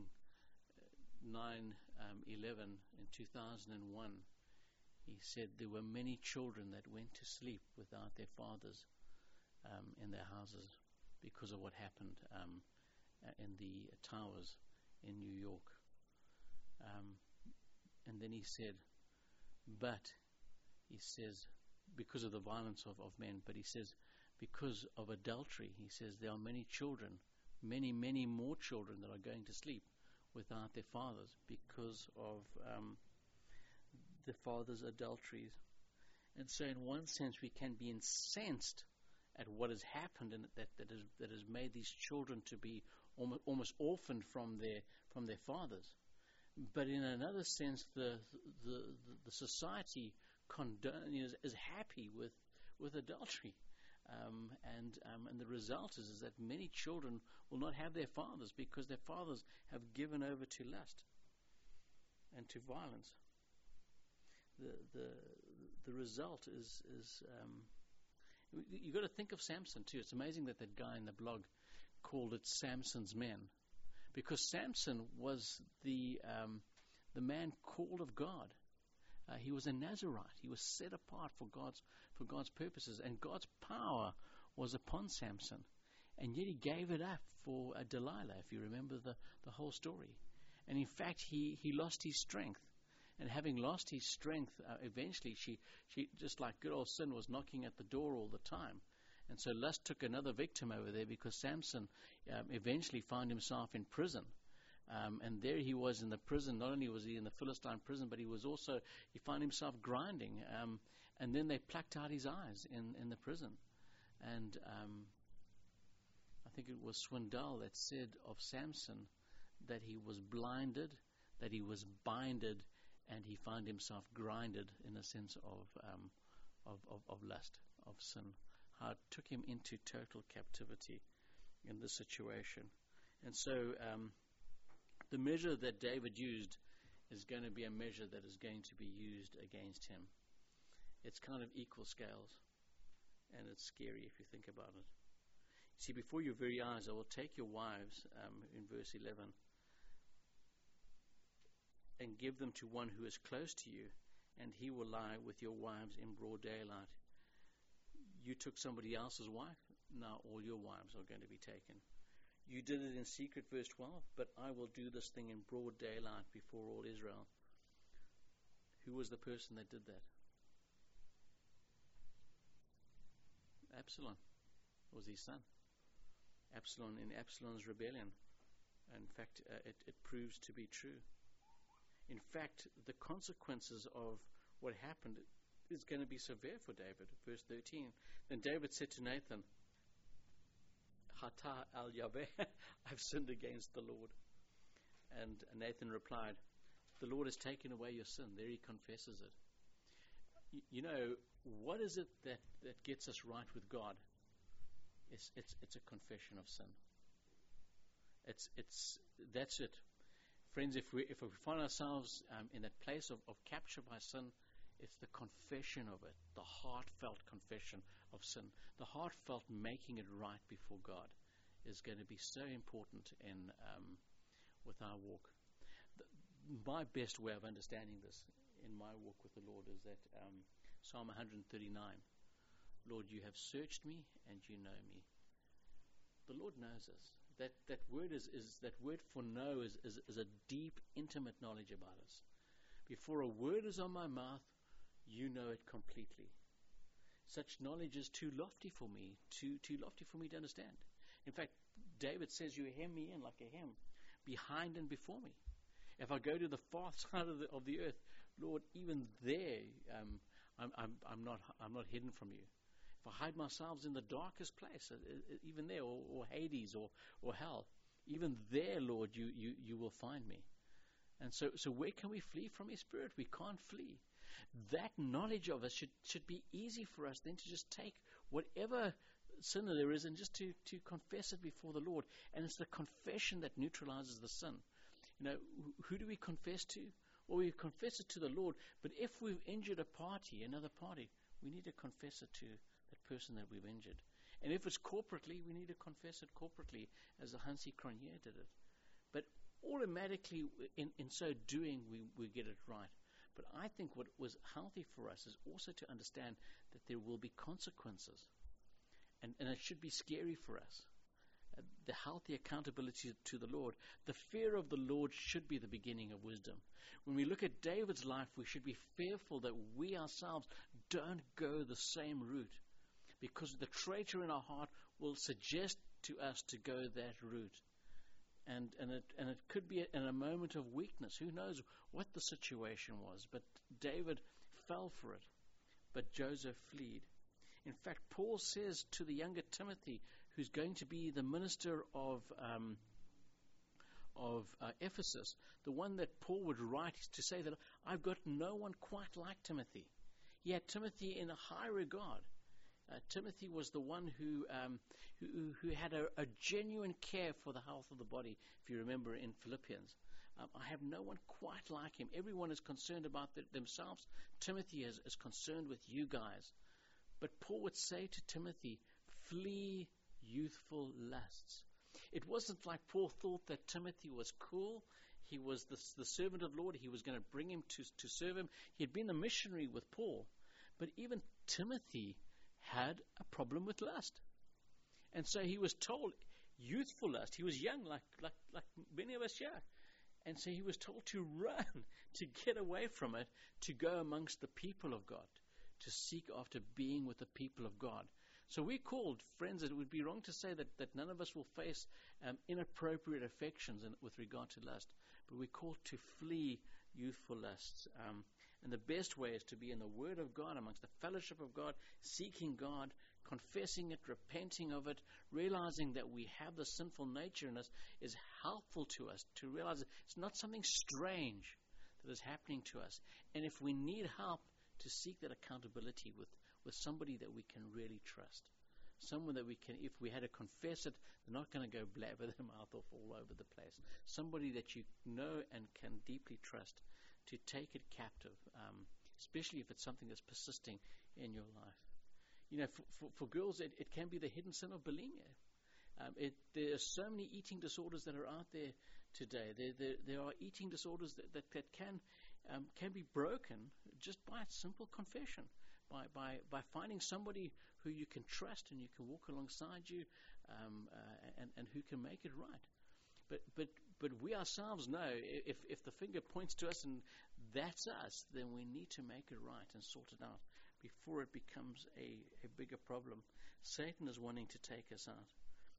nine eleven in two thousand one, he said there were many children that went to sleep without their fathers um, in their houses because of what happened um, in the towers in New York. Um, and then he said, but, he says, because of the violence of, of men, but he says, because of adultery, he says, there are many children, many, many more children that are going to sleep without their fathers because of um, the father's adulteries. And so in one sense we can be incensed at what has happened and that, that, has, that has made these children to be almost, almost orphaned from their, from their fathers. But in another sense, the the, the society condone, is, is happy with, with adultery. Um, and um, and the result is, is that many children will not have their fathers because their fathers have given over to lust and to violence. The the the result is is um, you, you've got to think of Samson too. It's amazing that that guy in the blog called it Samson's Men, because Samson was the um, the man called of God. Uh, he was a Nazirite. He was set apart for God's for God's purposes, and God's power was upon Samson. And yet he gave it up for uh, Delilah, if you remember the, the whole story. And in fact, he, he lost his strength. And having lost his strength, uh, eventually she, she, just like good old sin, was knocking at the door all the time. And so lust took another victim over there because Samson um, eventually found himself in prison. Um, and there he was in the prison. Not only was he in the Philistine prison, but he was also, he found himself grinding. Um, and then they plucked out his eyes in, in the prison. And um, I think it was Swindoll that said of Samson that he was blinded, that he was binded, and he found himself grinded in a sense of, um, of, of, of lust, of sin. How it took him into total captivity in this situation. And so um, the measure that David used is going to be a measure that is going to be used against him. It's kind of equal scales, and it's scary if you think about it. See, before your very eyes, I will take your wives, um, in verse eleven, and give them to one who is close to you, and he will lie with your wives in broad daylight. You took somebody else's wife, now all your wives are going to be taken. You did it in secret, verse twelve, but I will do this thing in broad daylight before all Israel. Who was the person that did that? Absalom was his son. Absalom in Absalom's rebellion. In fact, uh, it, it proves to be true. In fact, the consequences of what happened is going to be severe for David. Verse thirteen. Then David said to Nathan, Hata al Yahweh, I've sinned against the Lord. And Nathan replied, the Lord has taken away your sin. There he confesses it. You, you know, what is it that, that gets us right with God? It's, it's, it's a confession of sin. It's, it's, that's it. Friends, if we, if we find ourselves um, in that place of, of capture by sin, it's the confession of it, the heartfelt confession of sin, the heartfelt making it right before God is going to be so important in um, with our walk. The, my best way of understanding this in my walk with the Lord is that um, Psalm one thirty-nine, Lord, you have searched me and you know me. The Lord knows us. That that word is, is that word for know is, is, is a deep, intimate knowledge about us. Before a word is on my mouth, you know it completely. Such knowledge is too lofty for me, too too lofty for me to understand. In fact, David says, you hem me in like a hem, behind and before me. If I go to the far side of the, of the earth, Lord, even there, um, I'm, I'm, I'm not I'm not hidden from you. If I hide myself in the darkest place, uh, uh, even there, or, or Hades, or, or hell, even there, Lord, you, you, you will find me. And so, so where can we flee from His Spirit? We can't flee. That knowledge of us should, should be easy for us then to just take whatever sin there is and just to, to confess it before the Lord. And it's the confession that neutralizes the sin. You know, who do we confess to? Well, we confess it to the Lord. But if we've injured a party, another party, we need to confess it to that person that we've injured. And if it's corporately, we need to confess it corporately, as the Hansi Cronje did it. But automatically, in, in so doing, we, we get it right. But I think what was healthy for us is also to understand that there will be consequences. And, and it should be scary for us. Uh, the healthy accountability to the Lord. The fear of the Lord should be the beginning of wisdom. When we look at David's life, we should be fearful that we ourselves don't go the same route. Because the traitor in our heart will suggest to us to go that route. And and it and it could be in a moment of weakness. Who knows what the situation was? But David fell for it. But Joseph fled. In fact, Paul says to the younger Timothy, who's going to be the minister of um, of uh, Ephesus, the one that Paul would write to say that I've got no one quite like Timothy. He had Timothy in a high regard. Uh, Timothy was the one who um, who, who had a, a genuine care for the health of the body, if you remember in Philippians. Um, I have no one quite like him. Everyone is concerned about the, themselves. Timothy is, is concerned with you guys. But Paul would say to Timothy, flee youthful lusts. It wasn't like Paul thought that Timothy was cool. He was the, the servant of the Lord. He was going to bring him to, to serve him. He had been a missionary with Paul. But even Timothy had a problem with lust. And so he was told, youthful lust. He was young, like, like, like many of us here. And so he was told to run, to get away from it, to go amongst the people of God, to seek after being with the people of God. So we're called, friends, it would be wrong to say that, that none of us will face um, inappropriate affections in, with regard to lust. But we're called to flee youthful lusts. Um, and the best way is to be in the Word of God, amongst the fellowship of God, seeking God, confessing it, repenting of it, realizing that we have the sinful nature in us is helpful to us to realize it's not something strange that is happening to us. And if we need help, to seek that accountability with, with somebody that we can really trust. Someone that we can, if we had to confess it, they're not going to go blabber their mouth off all over the place. Somebody that you know and can deeply trust to take it captive, um, especially if it's something that's persisting in your life. You know, for, for, for girls, it, it can be the hidden sin of bulimia. Um, it, there are so many eating disorders that are out there today. There, there, there are eating disorders that, that, that can um, can be broken just by a simple confession, by, by, by finding somebody who you can trust and you can walk alongside you, um, uh, and, and who can make it right. But but but we ourselves know if, if the finger points to us and that's us, then we need to make it right and sort it out before it becomes a, a bigger problem. Satan is wanting to take us out.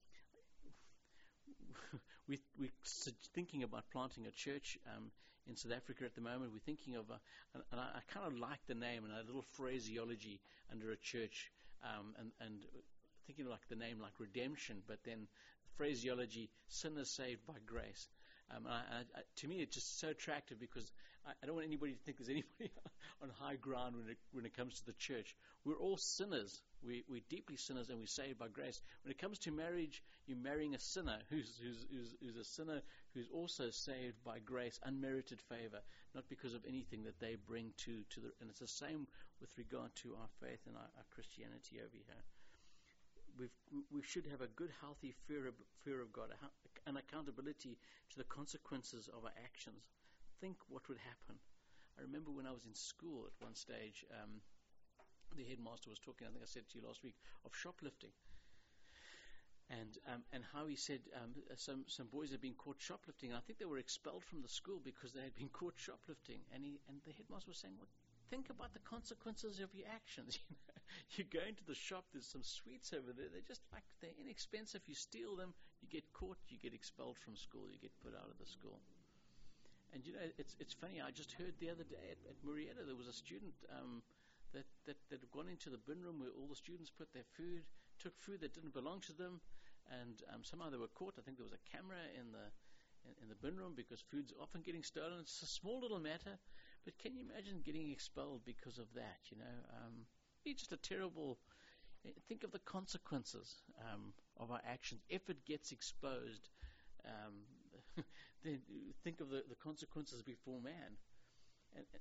we, we're thinking about planting a church um, in South Africa at the moment. We're thinking of, a, and, and I, I kind of like the name and a little phraseology under a church, um, and, and thinking like the name like redemption, but then the phraseology, sinners saved by grace. Um, and I, I, to me, it's just so attractive because I, I don't want anybody to think there's anybody on high ground when it, when it comes to the church. We're all sinners. We, we're deeply sinners and we're saved by grace. When it comes to marriage, you're marrying a sinner who's, who's, who's, who's a sinner who's also saved by grace, unmerited favor, not because of anything that they bring to, to the, and it's the same with regard to our faith and our, our Christianity over here. We've, we should have a good, healthy fear of, fear of God, an accountability to the consequences of our actions. Think what would happen. I remember when I was in school at one stage, um, the headmaster was talking, I think I said to you last week, of shoplifting. And um, and how he said um, some, some boys had been caught shoplifting. I think they were expelled from the school because they had been caught shoplifting. And he and the headmaster was saying, well, think about the consequences of your actions. You know, you go into the shop, there's some sweets over there. They're just like, they're inexpensive. You steal them, you get caught, you get expelled from school, you get put out of the school. And you know, it's it's funny, I just heard the other day at, at Murrieta, there was a student um, that, that, that had gone into the bin room where all the students put their food, took food that didn't belong to them, and um, somehow they were caught. I think there was a camera in the in, in the bin room because food's often getting stolen. It's a small little matter, but can you imagine getting expelled because of that? You know, um, it's just a terrible. Think of the consequences um, of our actions if it gets exposed. Um, then think of the, the consequences before man. And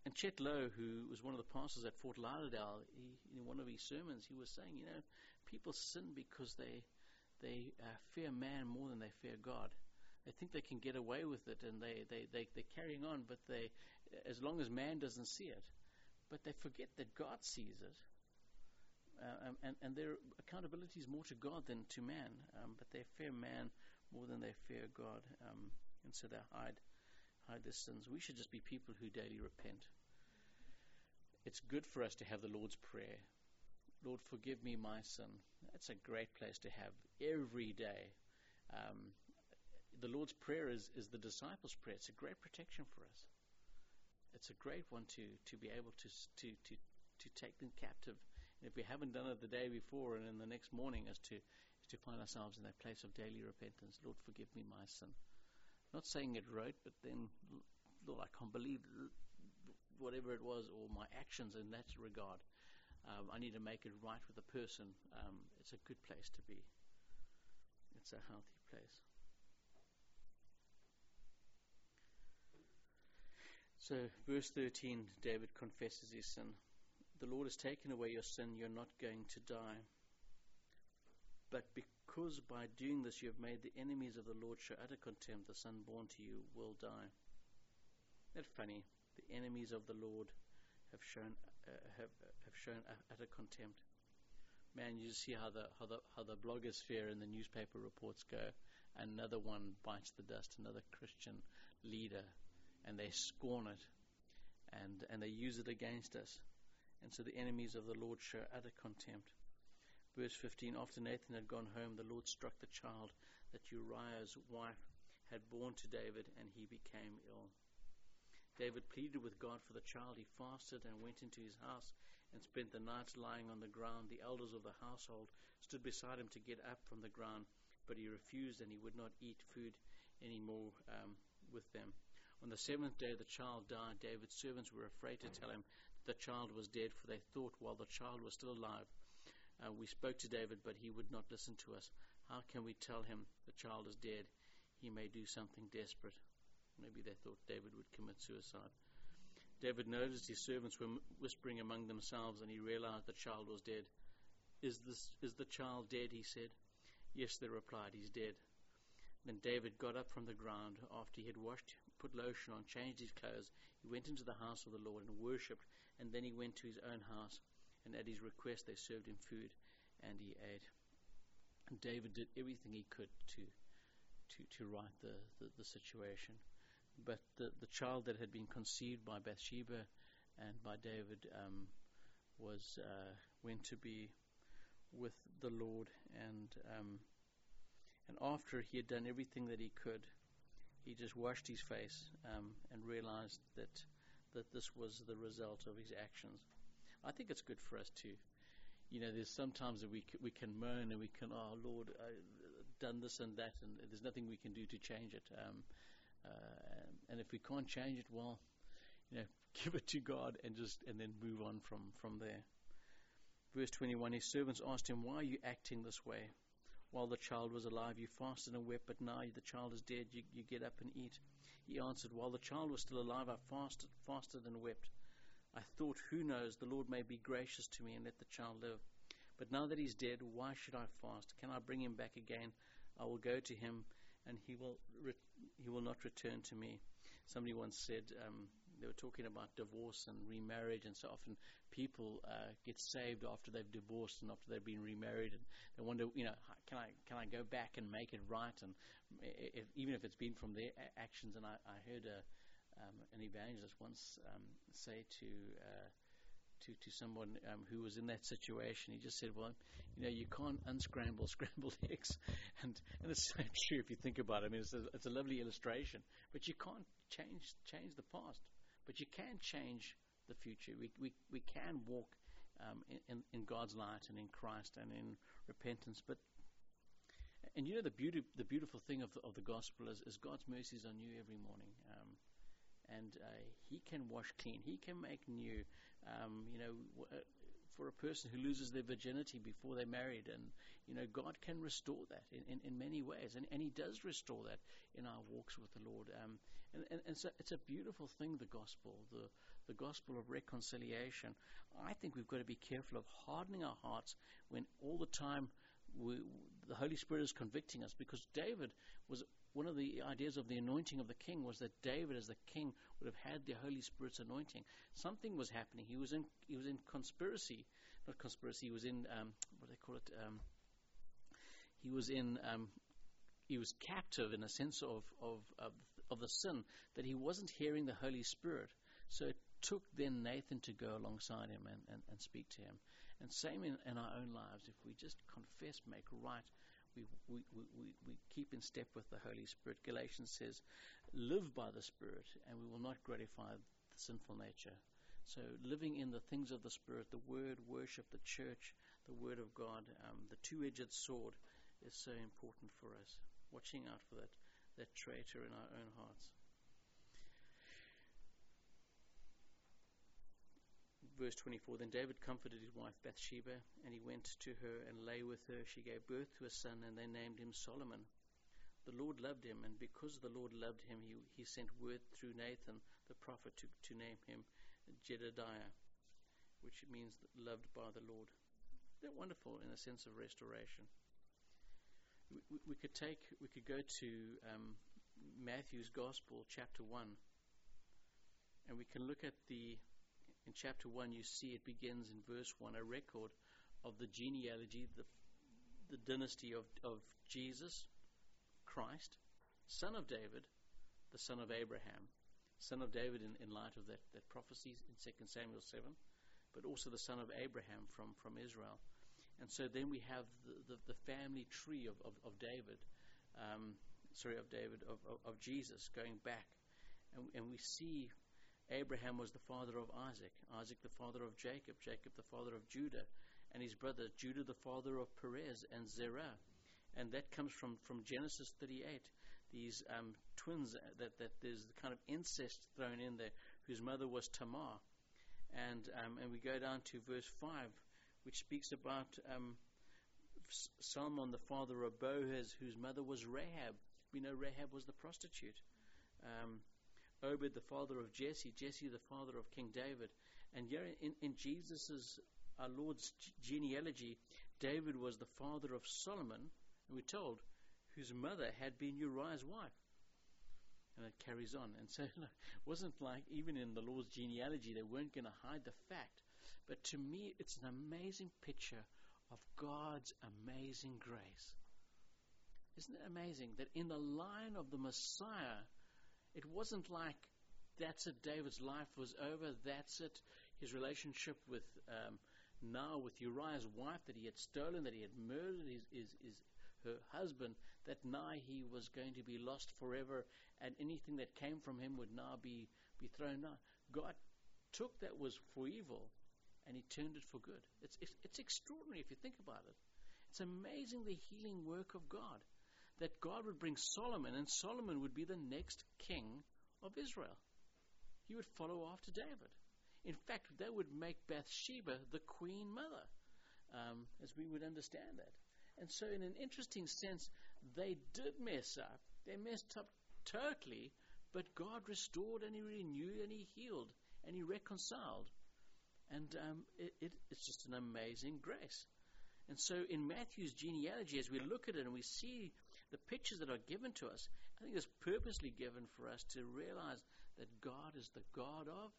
and Chet Lowe, who was one of the pastors at Fort Lauderdale, he, in one of his sermons, he was saying, you know, people sin because they they uh, fear man more than they fear God. They think they can get away with it, and they, they, they, they're carrying on, but they, as long as man doesn't see it. But they forget that God sees it. Uh, and, and their accountability is more to God than to man. Um, but they fear man more than they fear God. Um, and so they hide, hide their sins. We should just be people who daily repent. It's good for us to have the Lord's Prayer. Lord, forgive me my sin. That's a great place to have every day. Um, the Lord's Prayer is, is the disciples' prayer. It's a great protection for us. It's a great one to, to be able to, to to to take them captive. And if we haven't done it the day before and in the next morning, is to is to find ourselves in that place of daily repentance. Lord, forgive me my sin. Not saying it right, but then, Lord, I can't believe whatever it was, or my actions in that regard. Um, I need to make it right with the person. Um, it's a good place to be. It's a healthy place. So, verse thirteen, David confesses his sin. The Lord has taken away your sin, you're not going to die. But because by doing this you have made the enemies of the Lord show utter contempt, the son born to you will die. Isn't that funny? The enemies of the Lord have shown uh, have have shown utter contempt. Man, you just see how the how the how the blogosphere and the newspaper reports go. Another one bites the dust, another Christian leader, and they scorn it, and and they use it against us. And so the enemies of the Lord show utter contempt. Verse fifteen, after Nathan had gone home, the Lord struck the child that Uriah's wife had borne to David, and he became ill. David pleaded with God for the child. He fasted and went into his house and spent the night lying on the ground. The elders of the household stood beside him to get up from the ground, but he refused, and he would not eat food anymore um, with them. On the seventh day the child died. David's servants were afraid to tell him that the child was dead, for they thought while the child was still alive, uh, we spoke to David, but he would not listen to us. How can we tell him the child is dead? He may do something desperate. Maybe they thought David would commit suicide. David noticed his servants were whispering among themselves, and he realized the child was dead. Is this is the child dead? He said. Yes, they replied, he's dead. Then David got up from the ground after he had washed, put lotion on, changed his clothes. He went into the house of the Lord and worshipped, and then he went to his own house, and at his request they served him food, and he ate. And David did everything he could to to, to right the, the, the situation. But the, the child that had been conceived by Bathsheba and by David um, was uh, went to be with the Lord, and um, and after he had done everything that he could, he just washed his face um, and realized that that this was the result of his actions. I think it's good for us too. You know, there's sometimes that we c- we can moan and we can, oh Lord, I've done this and that, and there's nothing we can do to change it. Um, uh, and if we can't change it, well, you know, give it to God and just and then move on from from there. Verse twenty-one, his servants asked him, why are you acting this way? While the child was alive, you fasted and wept, but now the child is dead, you, you get up and eat. He answered, while the child was still alive, I fasted, fasted and wept. I thought, who knows, the Lord may be gracious to me and let the child live. But now that he's dead, why should I fast? Can I bring him back again? I will go to him, and he will re- he will not return to me. Somebody once said, um, they were talking about divorce and remarriage, and so often people uh, get saved after they've divorced and after they've been remarried, and they wonder, you know, can I can I go back and make it right? And if, even if it's been from their actions. And I, I heard a, um, an evangelist once um, say to uh, to to someone um, who was in that situation, he just said, well, you know, you can't unscramble scrambled eggs, and and it's so true if you think about it. I mean, it's a, it's a lovely illustration, but you can't change change the past. But you can change the future. We we, we can walk um, in, in God's light and in Christ and in repentance. But and you know the beauty, the beautiful thing of the, of the gospel is, is God's mercies are new every morning, um, and uh, He can wash clean. He can make new. Um, you know, w- for a person who loses their virginity before they're married, and you know, God can restore that in, in, in many ways, and, and He does restore that in our walks with the Lord. Um, and, and, and so it's a beautiful thing, the gospel. The the gospel of reconciliation, I think we've got to be careful of hardening our hearts when all the time we, the Holy Spirit is convicting us. Because David was, one of the ideas of the anointing of the king was that David as the king would have had the Holy Spirit's anointing. Something was happening. He was in, he was in conspiracy, not conspiracy, he was in, um, what do they call it? Um, he was in, um, he was captive in a sense of, of, of, of the sin, that he wasn't hearing the Holy Spirit. So it took then Nathan to go alongside him and, and, and speak to him. And same in, in our own lives. If we just confess, make right, we, we, we, we, we keep in step with the Holy Spirit. Galatians says, live by the Spirit, and we will not gratify the sinful nature. So living in the things of the Spirit, the Word, worship, the church, the Word of God, um, the two-edged sword is so important for us. Watching out for that, that traitor in our own hearts. Verse twenty-four, then David comforted his wife Bathsheba, and he went to her and lay with her. She gave birth to a son, and they named him Solomon. The Lord loved him, and because the Lord loved him, he, he sent word through Nathan the prophet to, to name him Jedediah, which means loved by the Lord. They're wonderful in a sense of restoration. We, we, we could take, we could go to um, Matthew's Gospel, chapter one, and we can look at the. In chapter one, you see it begins in verse one, a record of the genealogy, the, the dynasty of, of Jesus Christ, son of David, the son of Abraham, son of David in, in light of that, that prophecy in Second Samuel seven, but also the son of Abraham from, from Israel. And so then we have the, the, the family tree of, of, of David, um, sorry, of David, of, of, of Jesus going back. And, and we see Abraham was the father of Isaac, Isaac the father of Jacob, Jacob the father of Judah, and his brother Judah the father of Perez and Zerah. And that comes from, from Genesis thirty-eight, these um, twins that, that there's the kind of incest thrown in there, whose mother was Tamar. And um, and we go down to verse five, which speaks about um, Salmon the father of Boaz, whose mother was Rahab. We know Rahab was the prostitute. Um Obed, the father of Jesse, Jesse, the father of King David. And here in, in Jesus' our Lord's genealogy, David was the father of Solomon, and we're told, whose mother had been Uriah's wife. And it carries on. And so look, it wasn't like even in the Lord's genealogy, they weren't going to hide the fact. But to me, it's an amazing picture of God's amazing grace. Isn't it amazing that in the line of the Messiah, it wasn't like, that's it, David's life was over, that's it, his relationship with, um, now with Uriah's wife that he had stolen, that he had murdered his, his, his, her husband, that now he was going to be lost forever, and anything that came from him would now be, be thrown out. God took that was for evil, and he turned it for good. It's, it's, it's extraordinary if you think about it. It's amazing the healing work of God. That God would bring Solomon, and Solomon would be the next king of Israel. He would follow after David. In fact, that would make Bathsheba the queen mother, um, as we would understand that. And so in an interesting sense, they did mess up. They messed up totally, but God restored and he renewed and he healed and he reconciled. And um, it, it, it's just an amazing grace. And so in Matthew's genealogy, as we look at it and we see the pictures that are given to us, I think it's purposely given for us to realize that God is the God of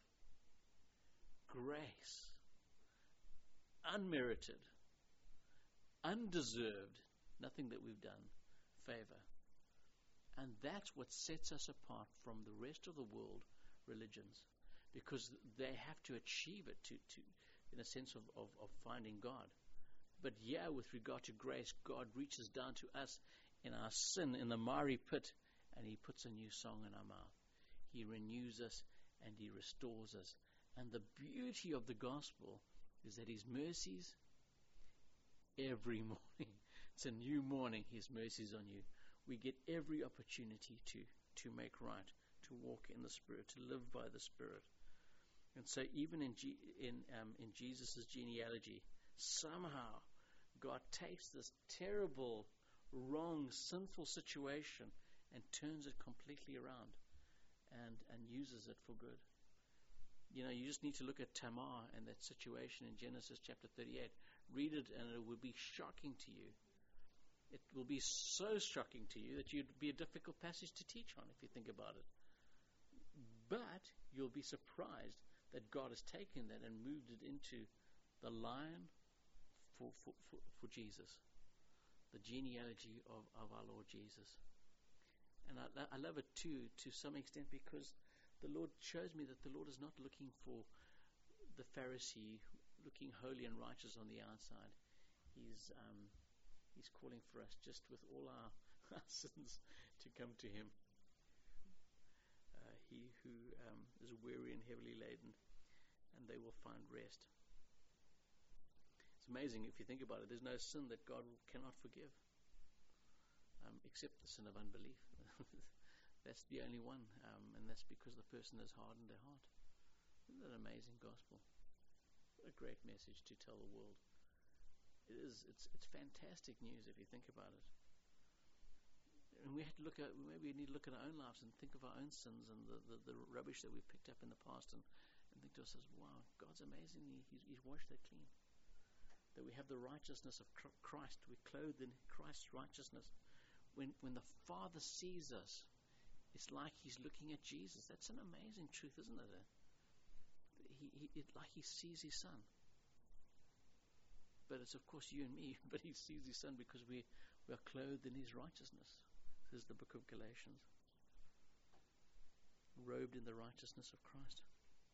grace, unmerited, undeserved, nothing that we've done, favor. And that's what sets us apart from the rest of the world religions, because they have to achieve it to, to in a sense of, of, of finding God. But yeah, with regard to grace, God reaches down to us in our sin, in the miry pit, and he puts a new song in our mouth. He renews us and he restores us. And the beauty of the gospel is that his mercies every morning. It's a new morning, his mercies on you. We get every opportunity to, to make right, to walk in the Spirit, to live by the Spirit. And so even in G, in um, in Jesus' genealogy, somehow God takes this terrible, wrong, sinful situation and turns it completely around and, and uses it for good. You know, you just need to look at Tamar and that situation in Genesis chapter thirty-eight. Read it and it will be shocking to you. It will be so shocking to you that you'd be a difficult passage to teach on if you think about it. But you'll be surprised that God has taken that and moved it into the line for, for, for, for Jesus, the genealogy of, of our Lord Jesus. And I, I love it too, to some extent, because the Lord shows me that the Lord is not looking for the Pharisee looking holy and righteous on the outside. He's um, He's calling for us just with all our, our sins to come to Him. Uh, he who um, is weary and heavily laden, and they will find rest. It's amazing if you think about it. There's no sin that God cannot forgive, um, except the sin of unbelief. That's the only one, um, and that's because the person has hardened their heart. Isn't that an amazing gospel? What a great message to tell the world. It is. It's it's fantastic news if you think about it. And we have to look at, maybe we need to look at our own lives and think of our own sins and the, the, the rubbish that we've picked up in the past, and, and think to ourselves, wow, God's amazing. He, he's, he's washed that clean. That we have the righteousness of Christ. We're clothed in Christ's righteousness. When when the Father sees us, it's like He's looking at Jesus. That's an amazing truth, isn't it? He, he it, like He sees His Son. But it's of course you and me. But He sees His Son because we we are clothed in His righteousness. This is the book of Galatians. Robed in the righteousness of Christ.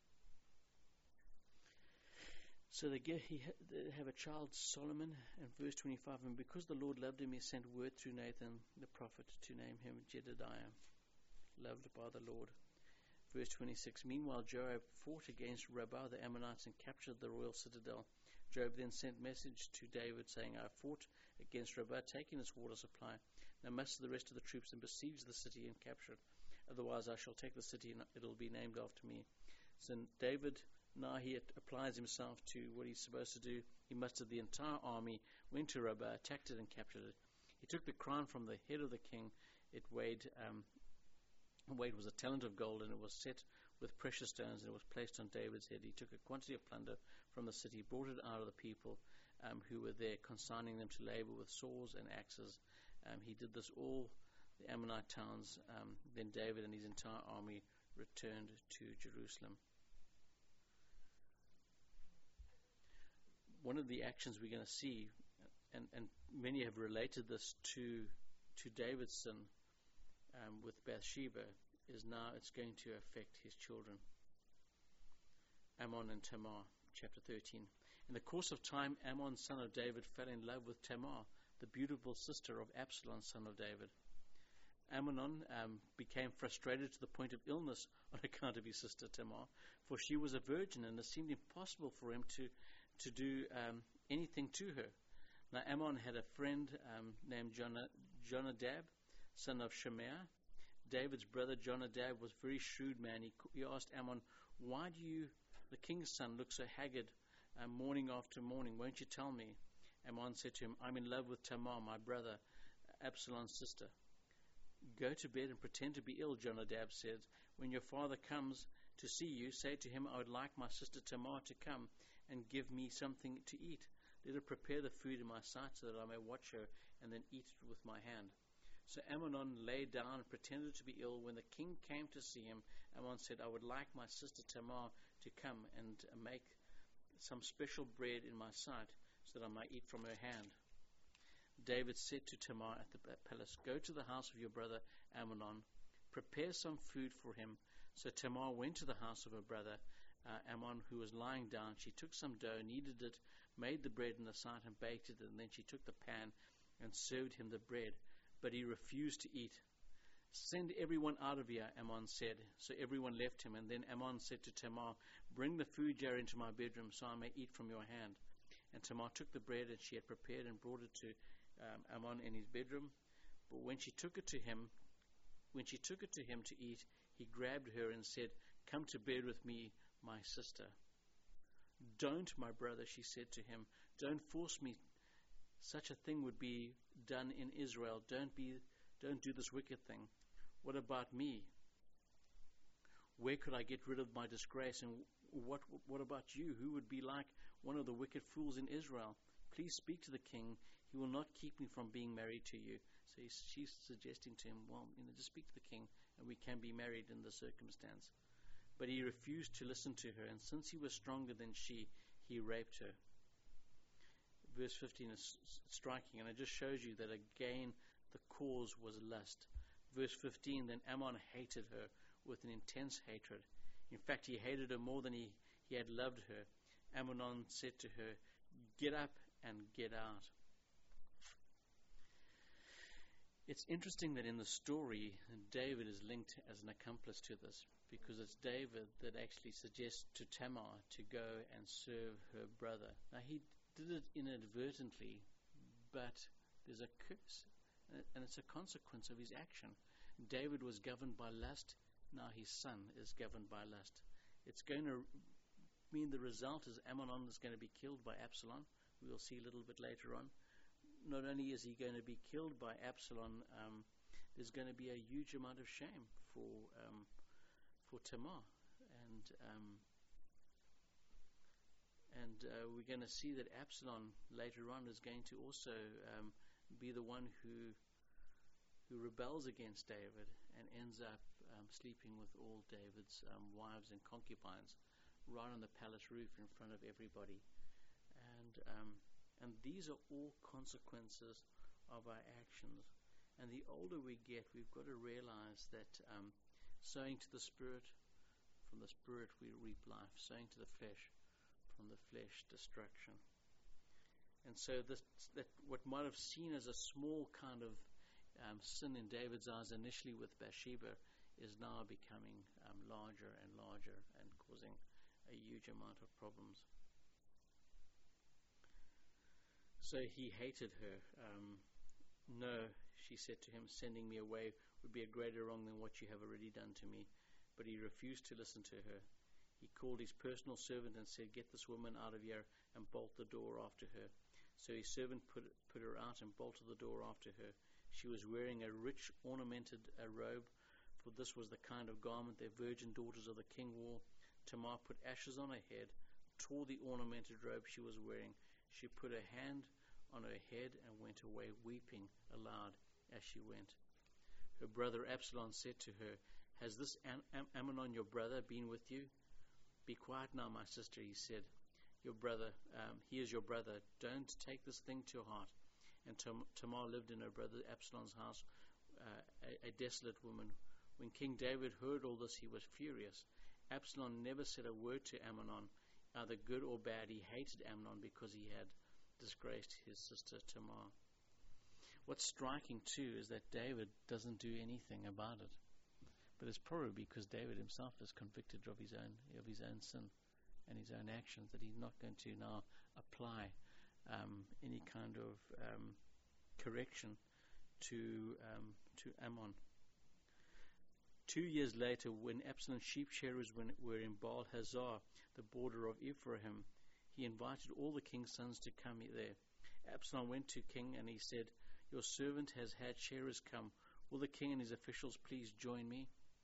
So they, get, he ha, they have a child, Solomon, and verse twenty-five, and because the Lord loved him, He sent word through Nathan the prophet to name him Jedediah, loved by the Lord. Verse twenty-six, meanwhile Joab fought against Rabbah the Ammonites and captured the royal citadel. Joab then sent message to David saying, I fought against Rabbah, taking its water supply. Now muster the rest of the troops and besiege the city and capture it. Otherwise I shall take the city and it will be named after me. So David, now he applies himself to what he's supposed to do. He mustered the entire army, went to Rabbah, attacked it and captured it. He took the crown from the head of the king. It weighed, um, weight was a talent of gold, and it was set with precious stones, and it was placed on David's head. He took a quantity of plunder from the city, brought it out of the people um, who were there, consigning them to labor with saws and axes. Um, he did this all the Ammonite towns. Um, then David and his entire army returned to Jerusalem. One of the actions we're going to see, and, and many have related this to to David's sin um, with Bathsheba, is now it's going to affect his children. Ammon and Tamar, chapter thirteen. In the course of time, Ammon, son of David, fell in love with Tamar, the beautiful sister of Absalom, son of David. Amnon um, became frustrated to the point of illness on account of his sister Tamar, for she was a virgin, and it seemed impossible for him to to do um, anything to her. Now Ammon had a friend um, named Jonadab, son of Shemaiah. David's brother Jonadab was a very shrewd man. He, he asked Ammon, why do you, the king's son, look so haggard uh, morning after morning? Won't you tell me? Ammon said to him, I'm in love with Tamar, my brother, Absalom's sister. Go to bed and pretend to be ill, Jonadab said. When your father comes to see you, say to him, I would like my sister Tamar to come and give me something to eat. Let her prepare the food in my sight so that I may watch her and then eat it with my hand. So Amnon lay down and pretended to be ill. When the king came to see him, Ammon said, I would like my sister Tamar to come and make some special bread in my sight so that I may eat from her hand. David said to Tamar at the palace, go to the house of your brother Amnon, prepare some food for him. So Tamar went to the house of her brother uh, Ammon, who was lying down. She took some dough, kneaded it, made the bread in the sight and baked it, and then she took the pan and served him the bread. But he refused to eat. Send everyone out of here, Ammon said. So everyone left him, and then Ammon said to Tamar, bring the food jar into my bedroom so I may eat from your hand. And Tamar took the bread that she had prepared and brought it to um, Ammon in his bedroom. But when she took it to him, when she took it to him to eat, he grabbed her and said, come to bed with me, my sister. Don't, my brother, she said to him. Don't force me. Such a thing would be done in Israel. Don't be, don't do this wicked thing. What about me? Where could I get rid of my disgrace, and what, what about you? Who would be like one of the wicked fools in Israel? Please speak to the king. He will not keep me from being married to you. So he's, she's suggesting to him, well, you know, just speak to the king and we can be married in this circumstance. But he refused to listen to her, and since he was stronger than she, he raped her. Verse fifteen is striking, and it just shows you that again the cause was lust. Verse fifteen, then Ammon hated her with an intense hatred. In fact, he hated her more than he, he had loved her. Amnon said to her, get up and get out. It's interesting that in the story, David is linked as an accomplice to this, because it's David that actually suggests to Tamar to go and serve her brother. Now, he did it inadvertently, but there's a curse, and it's a consequence of his action. David was governed by lust. Now his son is governed by lust. It's going to mean the result is Amnon is going to be killed by Absalom. We'll see a little bit later on. Not only is he going to be killed by Absalom, um, there's going to be a huge amount of shame for um, for Tamar, and um, and uh, we're going to see that Absalom later on is going to also um, be the one who who rebels against David and ends up um, sleeping with all David's um, wives and concubines right on the palace roof in front of everybody. And um, and these are all consequences of our actions. And the older we get, we've got to realize that um, sowing to the Spirit, from the Spirit we reap life. Sowing to the flesh, from the flesh destruction. And so this, that what might have seen as a small kind of um, sin in David's eyes initially with Bathsheba is now becoming um, larger and larger and causing a huge amount of problems. So he hated her. Um, no, she said to him, sending me away would be a greater wrong than what you have already done to me. But he refused to listen to her. He called his personal servant and said, get this woman out of here and bolt the door after her. So his servant put, put her out and bolted the door after her. She was wearing a rich ornamented uh, robe, for this was the kind of garment the virgin daughters of the king wore. Tamar put ashes on her head, tore the ornamented robe she was wearing. She put her hand on her head and went away weeping aloud as she went. Her brother Absalom said to her, has this Am- Am- Amnon your brother been with you? Be quiet now, my sister, he said. Your brother, um, he is your brother. Don't take this thing to heart. And Tam- Tamar lived in her brother Absalom's house, uh, a, a desolate woman. When King David heard all this, he was furious. Absalom never said a word to Amnon, either good or bad. He hated Amnon because he had disgraced his sister Tamar. What's striking too is that David doesn't do anything about it, but it's probably because David himself is convicted of his own of his own sin and his own actions that he's not going to now apply um, any kind of um, correction to um, to Ammon. Two years later, when Absalom's sheep shearers were in Baal Hazor, the border of Ephraim, he invited all the king's sons to come there. Absalom went to king and he said, your servant has had shearers come. Will the king and his officials please join me?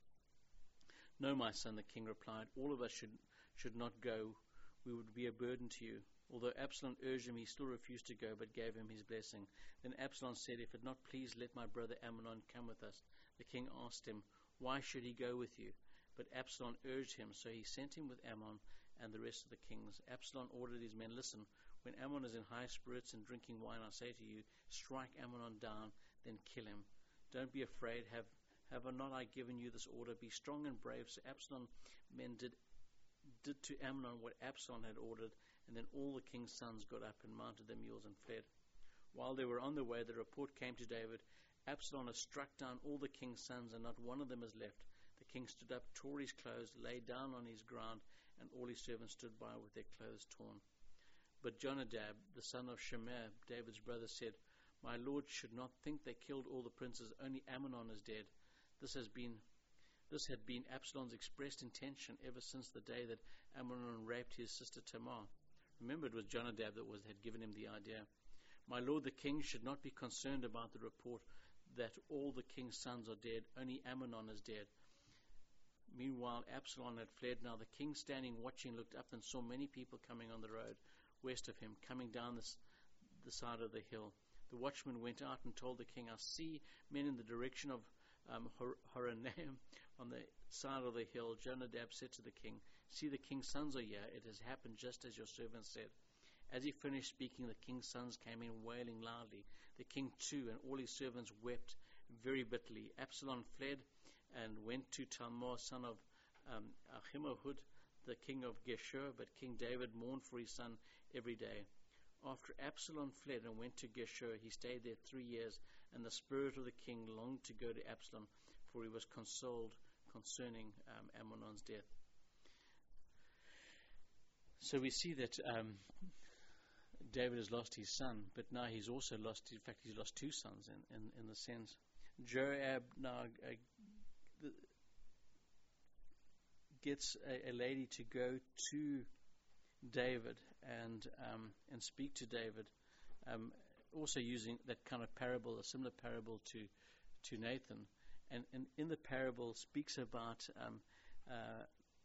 No, my son, the king replied. All of us should should not go. We would be a burden to you. Although Absalom urged him, he still refused to go, but gave him his blessing. Then Absalom said, if it not please, let my brother Amnon come with us. The king asked him, why should he go with you? But Absalom urged him, so he sent him with Ammon and the rest of the kings. Absalom ordered his men, listen, when Ammon is in high spirits and drinking wine, I say to you, strike Ammon down, then kill him. Don't be afraid. Have have not I given you this order? Be strong and brave. So Absalom men did did to Amnon what Absalom had ordered, and then all the king's sons got up and mounted their mules and fled. While they were on their way, the report came to David, Absalom has struck down all the king's sons, and not one of them is left. The king stood up, tore his clothes, lay down on his ground, and all his servants stood by with their clothes torn. But Jonadab, the son of Shimea, David's brother, said, my lord should not think they killed all the princes, only Amnon is dead. This has been, this had been Absalom's expressed intention ever since the day that Amnon raped his sister Tamar. Remember, it was Jonadab that was, had given him the idea. My lord the king should not be concerned about the report that all the king's sons are dead, only Amnon is dead. Meanwhile, Absalom had fled. Now the king, standing watching, looked up and saw many people coming on the road west of him, coming down this, the side of the hill. The watchman went out and told the king, I see men in the direction of um, Hor- Horonaim on the side of the hill. Jonadab said to the king, see, the king's sons are here. It has happened just as your servant said. As he finished speaking, the king's sons came in wailing loudly. The king too and all his servants wept very bitterly. Absalom fled and went to Talmor, son of um, Ahimahud, the king of Geshur, but King David mourned for his son every day. After Absalom fled and went to Geshur, he stayed there three years, and the spirit of the king longed to go to Absalom, for he was consoled concerning um, Amnon's death. So we see that um, David has lost his son, but now he's also lost, in fact, he's lost two sons in, in, in the sense. Joab now uh, the, gets a, a lady to go to David and um, and speak to David, um, also using that kind of parable, a similar parable to to Nathan, and, and in the parable speaks about um, uh,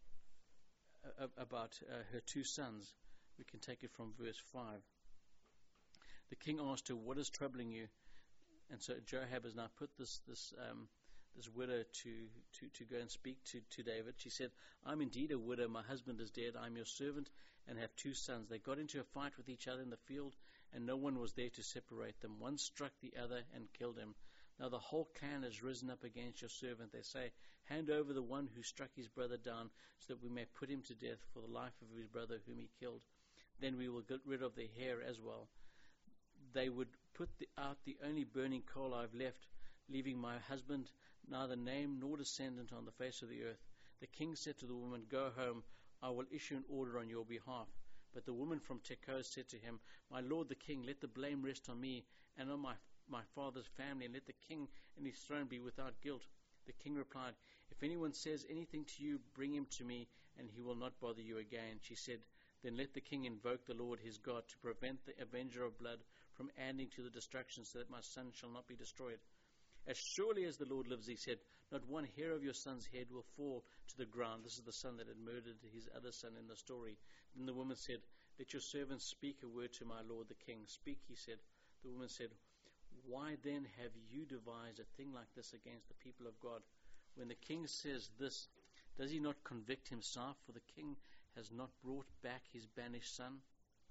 about uh, her two sons. We can take it from verse five. The king asked her, "What is troubling you?" And so Joab has now put this this um, this widow to, to, to go and speak to, to David. She said, "I'm indeed a widow. My husband is dead. I'm your servant and have two sons. They got into a fight with each other in the field, and no one was there to separate them. One struck the other and killed him. Now the whole clan has risen up against your servant. They say, 'Hand over the one who struck his brother down, so that we may put him to death for the life of his brother whom he killed. Then we will get rid of their hair as well.' They would put the, out the only burning coal I've left, leaving my husband neither name nor descendant on the face of the earth." The king said to the woman, "Go home. I will issue an order on your behalf." But the woman from Tekoa said to him, "My lord the king, let the blame rest on me and on my my father's family, and let the king and his throne be without guilt." The king replied, "If anyone says anything to you, bring him to me, and he will not bother you again." She said, "Then let the king invoke the Lord his God to prevent the avenger of blood from adding to the destruction, so that my son shall not be destroyed. As surely as the Lord lives," he said, "not one hair of your son's head will fall to the ground." This is the son that had murdered his other son in the story. Then the woman said, "Let your servant speak a word to my lord the king." "Speak," he said. The woman said, "Why then have you devised a thing like this against the people of God? When the king says this, does he not convict himself? For the king has not brought back his banished son."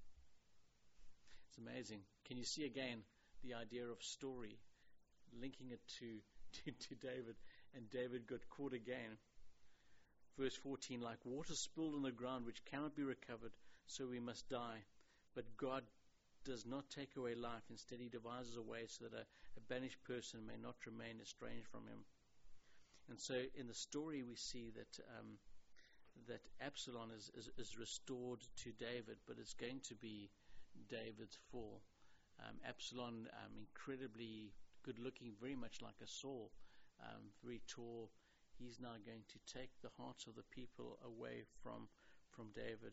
It's amazing. Can you see again the idea of story, linking it to, to, to David, and David got caught again. Verse fourteen, "Like water spilled on the ground which cannot be recovered, so we must die. But God does not take away life. Instead, he devises a way so that a, a banished person may not remain estranged from him." And so in the story we see that um, that Absalom is, is, is restored to David, but it's going to be David's fall. Um, Absalom, um, incredibly good-looking, very much like a Saul, um, very tall. He's now going to take the hearts of the people away from from David.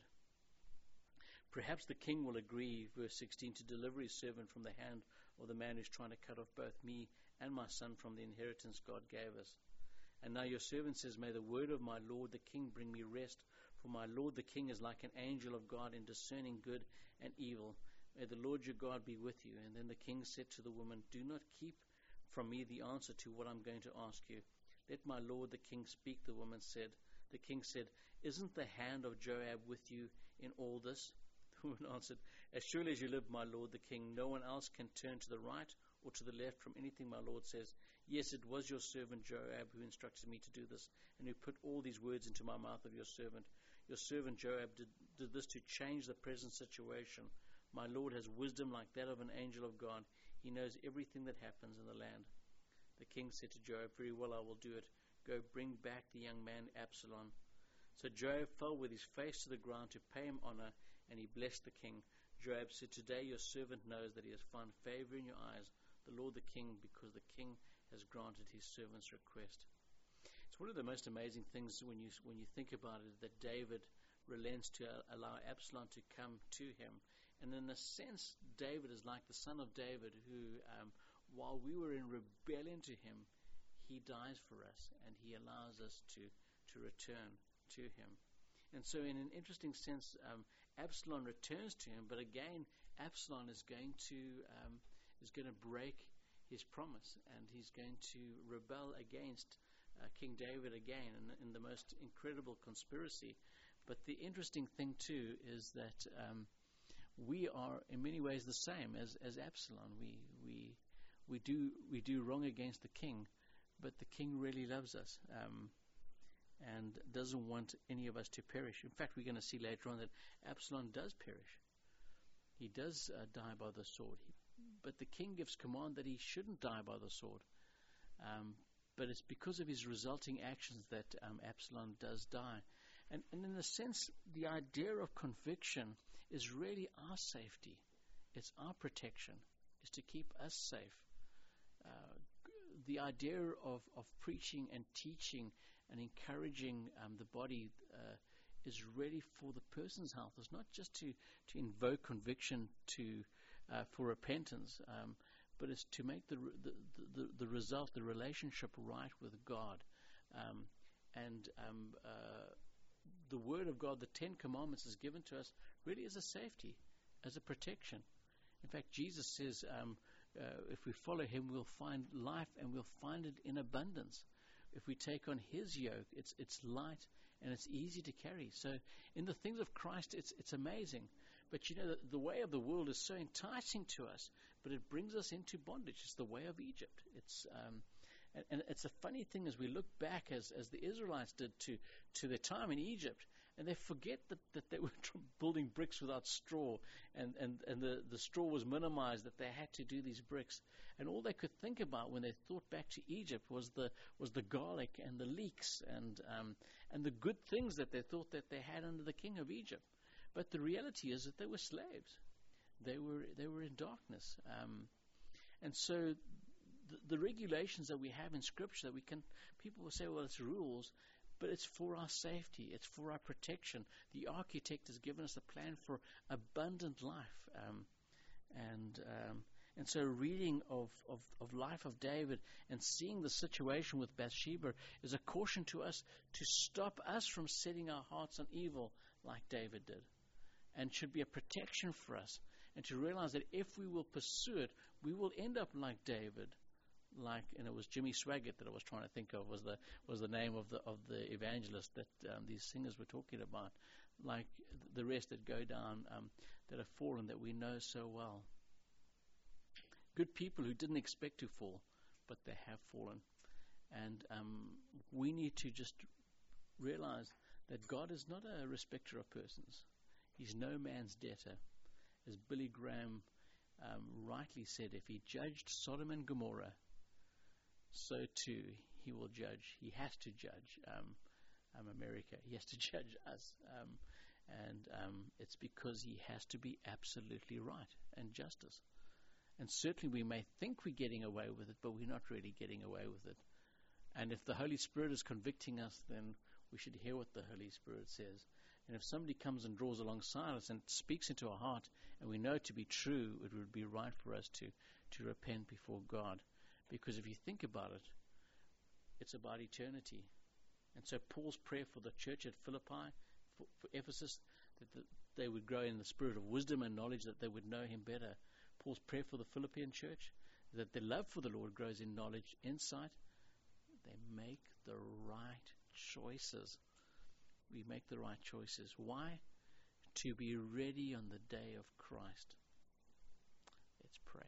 "Perhaps the king will agree," verse sixteen, "to deliver his servant from the hand of the man who's trying to cut off both me and my son from the inheritance God gave us. And now your servant says, 'May the word of my lord the king bring me rest, for my lord the king is like an angel of God in discerning good and evil. May the Lord your God be with you.' And then the king said to the woman, 'Do not keep from me the answer to what I'm going to ask you. Let my lord the king speak.' The woman said. The king said, 'Isn't the hand of Joab with you in all this?' The woman answered, 'As surely as you live, my lord the king, no one else can turn to the right or to the left from anything my lord says. Yes, it was your servant Joab who instructed me to do this, and who put all these words into my mouth of your servant. Your servant Joab did, did this to change the present situation. My lord has wisdom like that of an angel of God. He knows everything that happens in the land.' The king said to Joab, 'Very well, I will do it. Go, bring back the young man Absalom.' So Joab fell with his face to the ground to pay him honor, and he blessed the king. Joab said, 'Today your servant knows that he has found favor in your eyes, the lord the king, because the king has granted his servant's request.'" It's one of the most amazing things when you when you think about it, that David relents to allow Absalom to come to him. And in a sense, David is like the son of David who, um, while we were in rebellion to him, he dies for us, and he allows us to, to return to him. And so in an interesting sense, um, Absalom returns to him, but again, Absalom is going to um, is going to break his promise, and he's going to rebel against uh, King David again in, in the most incredible conspiracy. But the interesting thing too is that um, we are in many ways the same as, as Absalom. We we we do we do wrong against the king, but the king really loves us. Um, and doesn't want any of us to perish. In fact, we're going to see later on that Absalom does perish. He does uh, die by the sword. He, but the king gives command that he shouldn't die by the sword. Um, but it's because of his resulting actions that um, Absalom does die. And, and in a sense, the idea of conviction is really our safety. It's our protection. It's to keep us safe. Uh, the idea of, of preaching and teaching and encouraging um, the body uh, is really for the person's health. It's not just to, to invoke conviction to uh, for repentance, um, but it's to make the, the the the result, the relationship, right with God. Um, and um, uh, the Word of God, the Ten Commandments, is given to us really as a safety, as a protection. In fact, Jesus says, um, uh, if we follow Him, we'll find life, and we'll find it in abundance. If we take on His yoke, it's it's light and it's easy to carry. So in the things of Christ, it's it's amazing. But you know, the, the way of the world is so enticing to us, but it brings us into bondage. It's the way of Egypt. It's um, and, and it's a funny thing as we look back, as as the Israelites did to to their time in Egypt, and they forget that, that they were building bricks without straw, and, and, and the, the straw was minimized, that they had to do these bricks. And all they could think about when they thought back to Egypt was the was the garlic and the leeks and um, and the good things that they thought that they had under the king of Egypt. But the reality is that they were slaves. They were they were in darkness. Um, and so the, the regulations that we have in Scripture, that we can, people will say, well, it's rules, but it's for our safety. It's for our protection. The architect has given us a plan for abundant life. Um, and um, and so reading of, of, of life of David and seeing the situation with Bathsheba is a caution to us to stop us from setting our hearts on evil like David did. And should be a protection for us. And to realize that if we will pursue it, we will end up like David. Like, and it was Jimmy Swaggart that I was trying to think of was the was the name of the of the evangelist that um, these singers were talking about, like the rest that go down, um, that have fallen, that we know so well. Good people who didn't expect to fall, but they have fallen, and um, we need to just realize that God is not a respecter of persons. He's no man's debtor, as Billy Graham um, rightly said. If He judged Sodom and Gomorrah, so too He will judge. He has to judge um, um, America. He has to judge us. Um, and um, it's because He has to be absolutely right and justice. And certainly we may think we're getting away with it, but we're not really getting away with it. And if the Holy Spirit is convicting us, then we should hear what the Holy Spirit says. And if somebody comes and draws alongside us and speaks into our heart, and we know it to be true, it would be right for us to, to repent before God. Because if you think about it, it's about eternity. And so Paul's prayer for the church at Philippi, for, for Ephesus, that the, they would grow in the spirit of wisdom and knowledge, that they would know Him better. Paul's prayer for the Philippian church, that their love for the Lord grows in knowledge, insight. They make the right choices. We make the right choices. Why? To be ready on the day of Christ. Let's pray.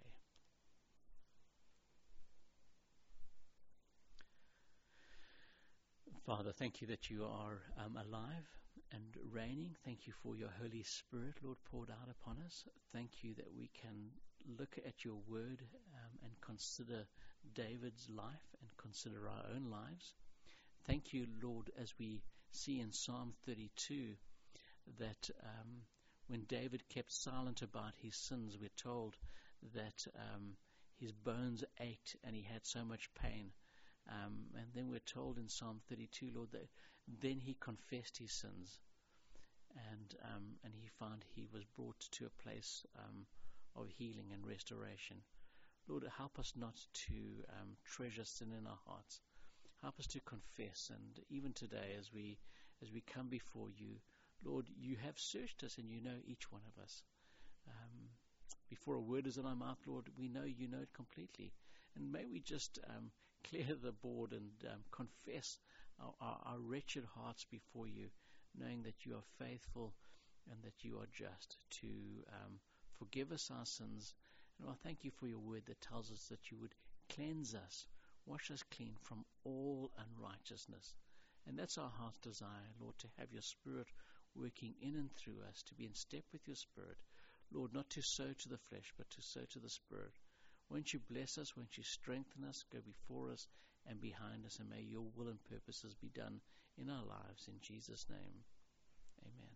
Father, thank You that You are um, alive and reigning. Thank You for Your Holy Spirit, Lord, poured out upon us. Thank You that we can look at Your word um, and consider David's life and consider our own lives. Thank You, Lord, as we see in Psalm thirty-two that um, when David kept silent about his sins, we're told that um, his bones ached and he had so much pain. Um, and then we're told in Psalm thirty-two, Lord, that then he confessed his sins, and um, and he found he was brought to a place um, of healing and restoration. Lord, help us not to um, treasure sin in our hearts. Help us to confess. And even today, as we as we come before you, Lord, you have searched us and you know each one of us. Um, before a word is in our mouth, Lord, we know you know it completely. And may we just um, clear the board and um, confess our, our, our wretched hearts before you, knowing that you are faithful and that you are just to um, forgive us our sins. And I thank you for your word that tells us that you would cleanse us, wash us clean from all unrighteousness. And that's our heart's desire, Lord, to have your Spirit working in and through us, to be in step with your Spirit. Lord, not to sow to the flesh, but to sow to the Spirit. Won't you bless us? Won't you strengthen us? Go before us and behind us, and may your will and purposes be done in our lives. In Jesus' name, amen.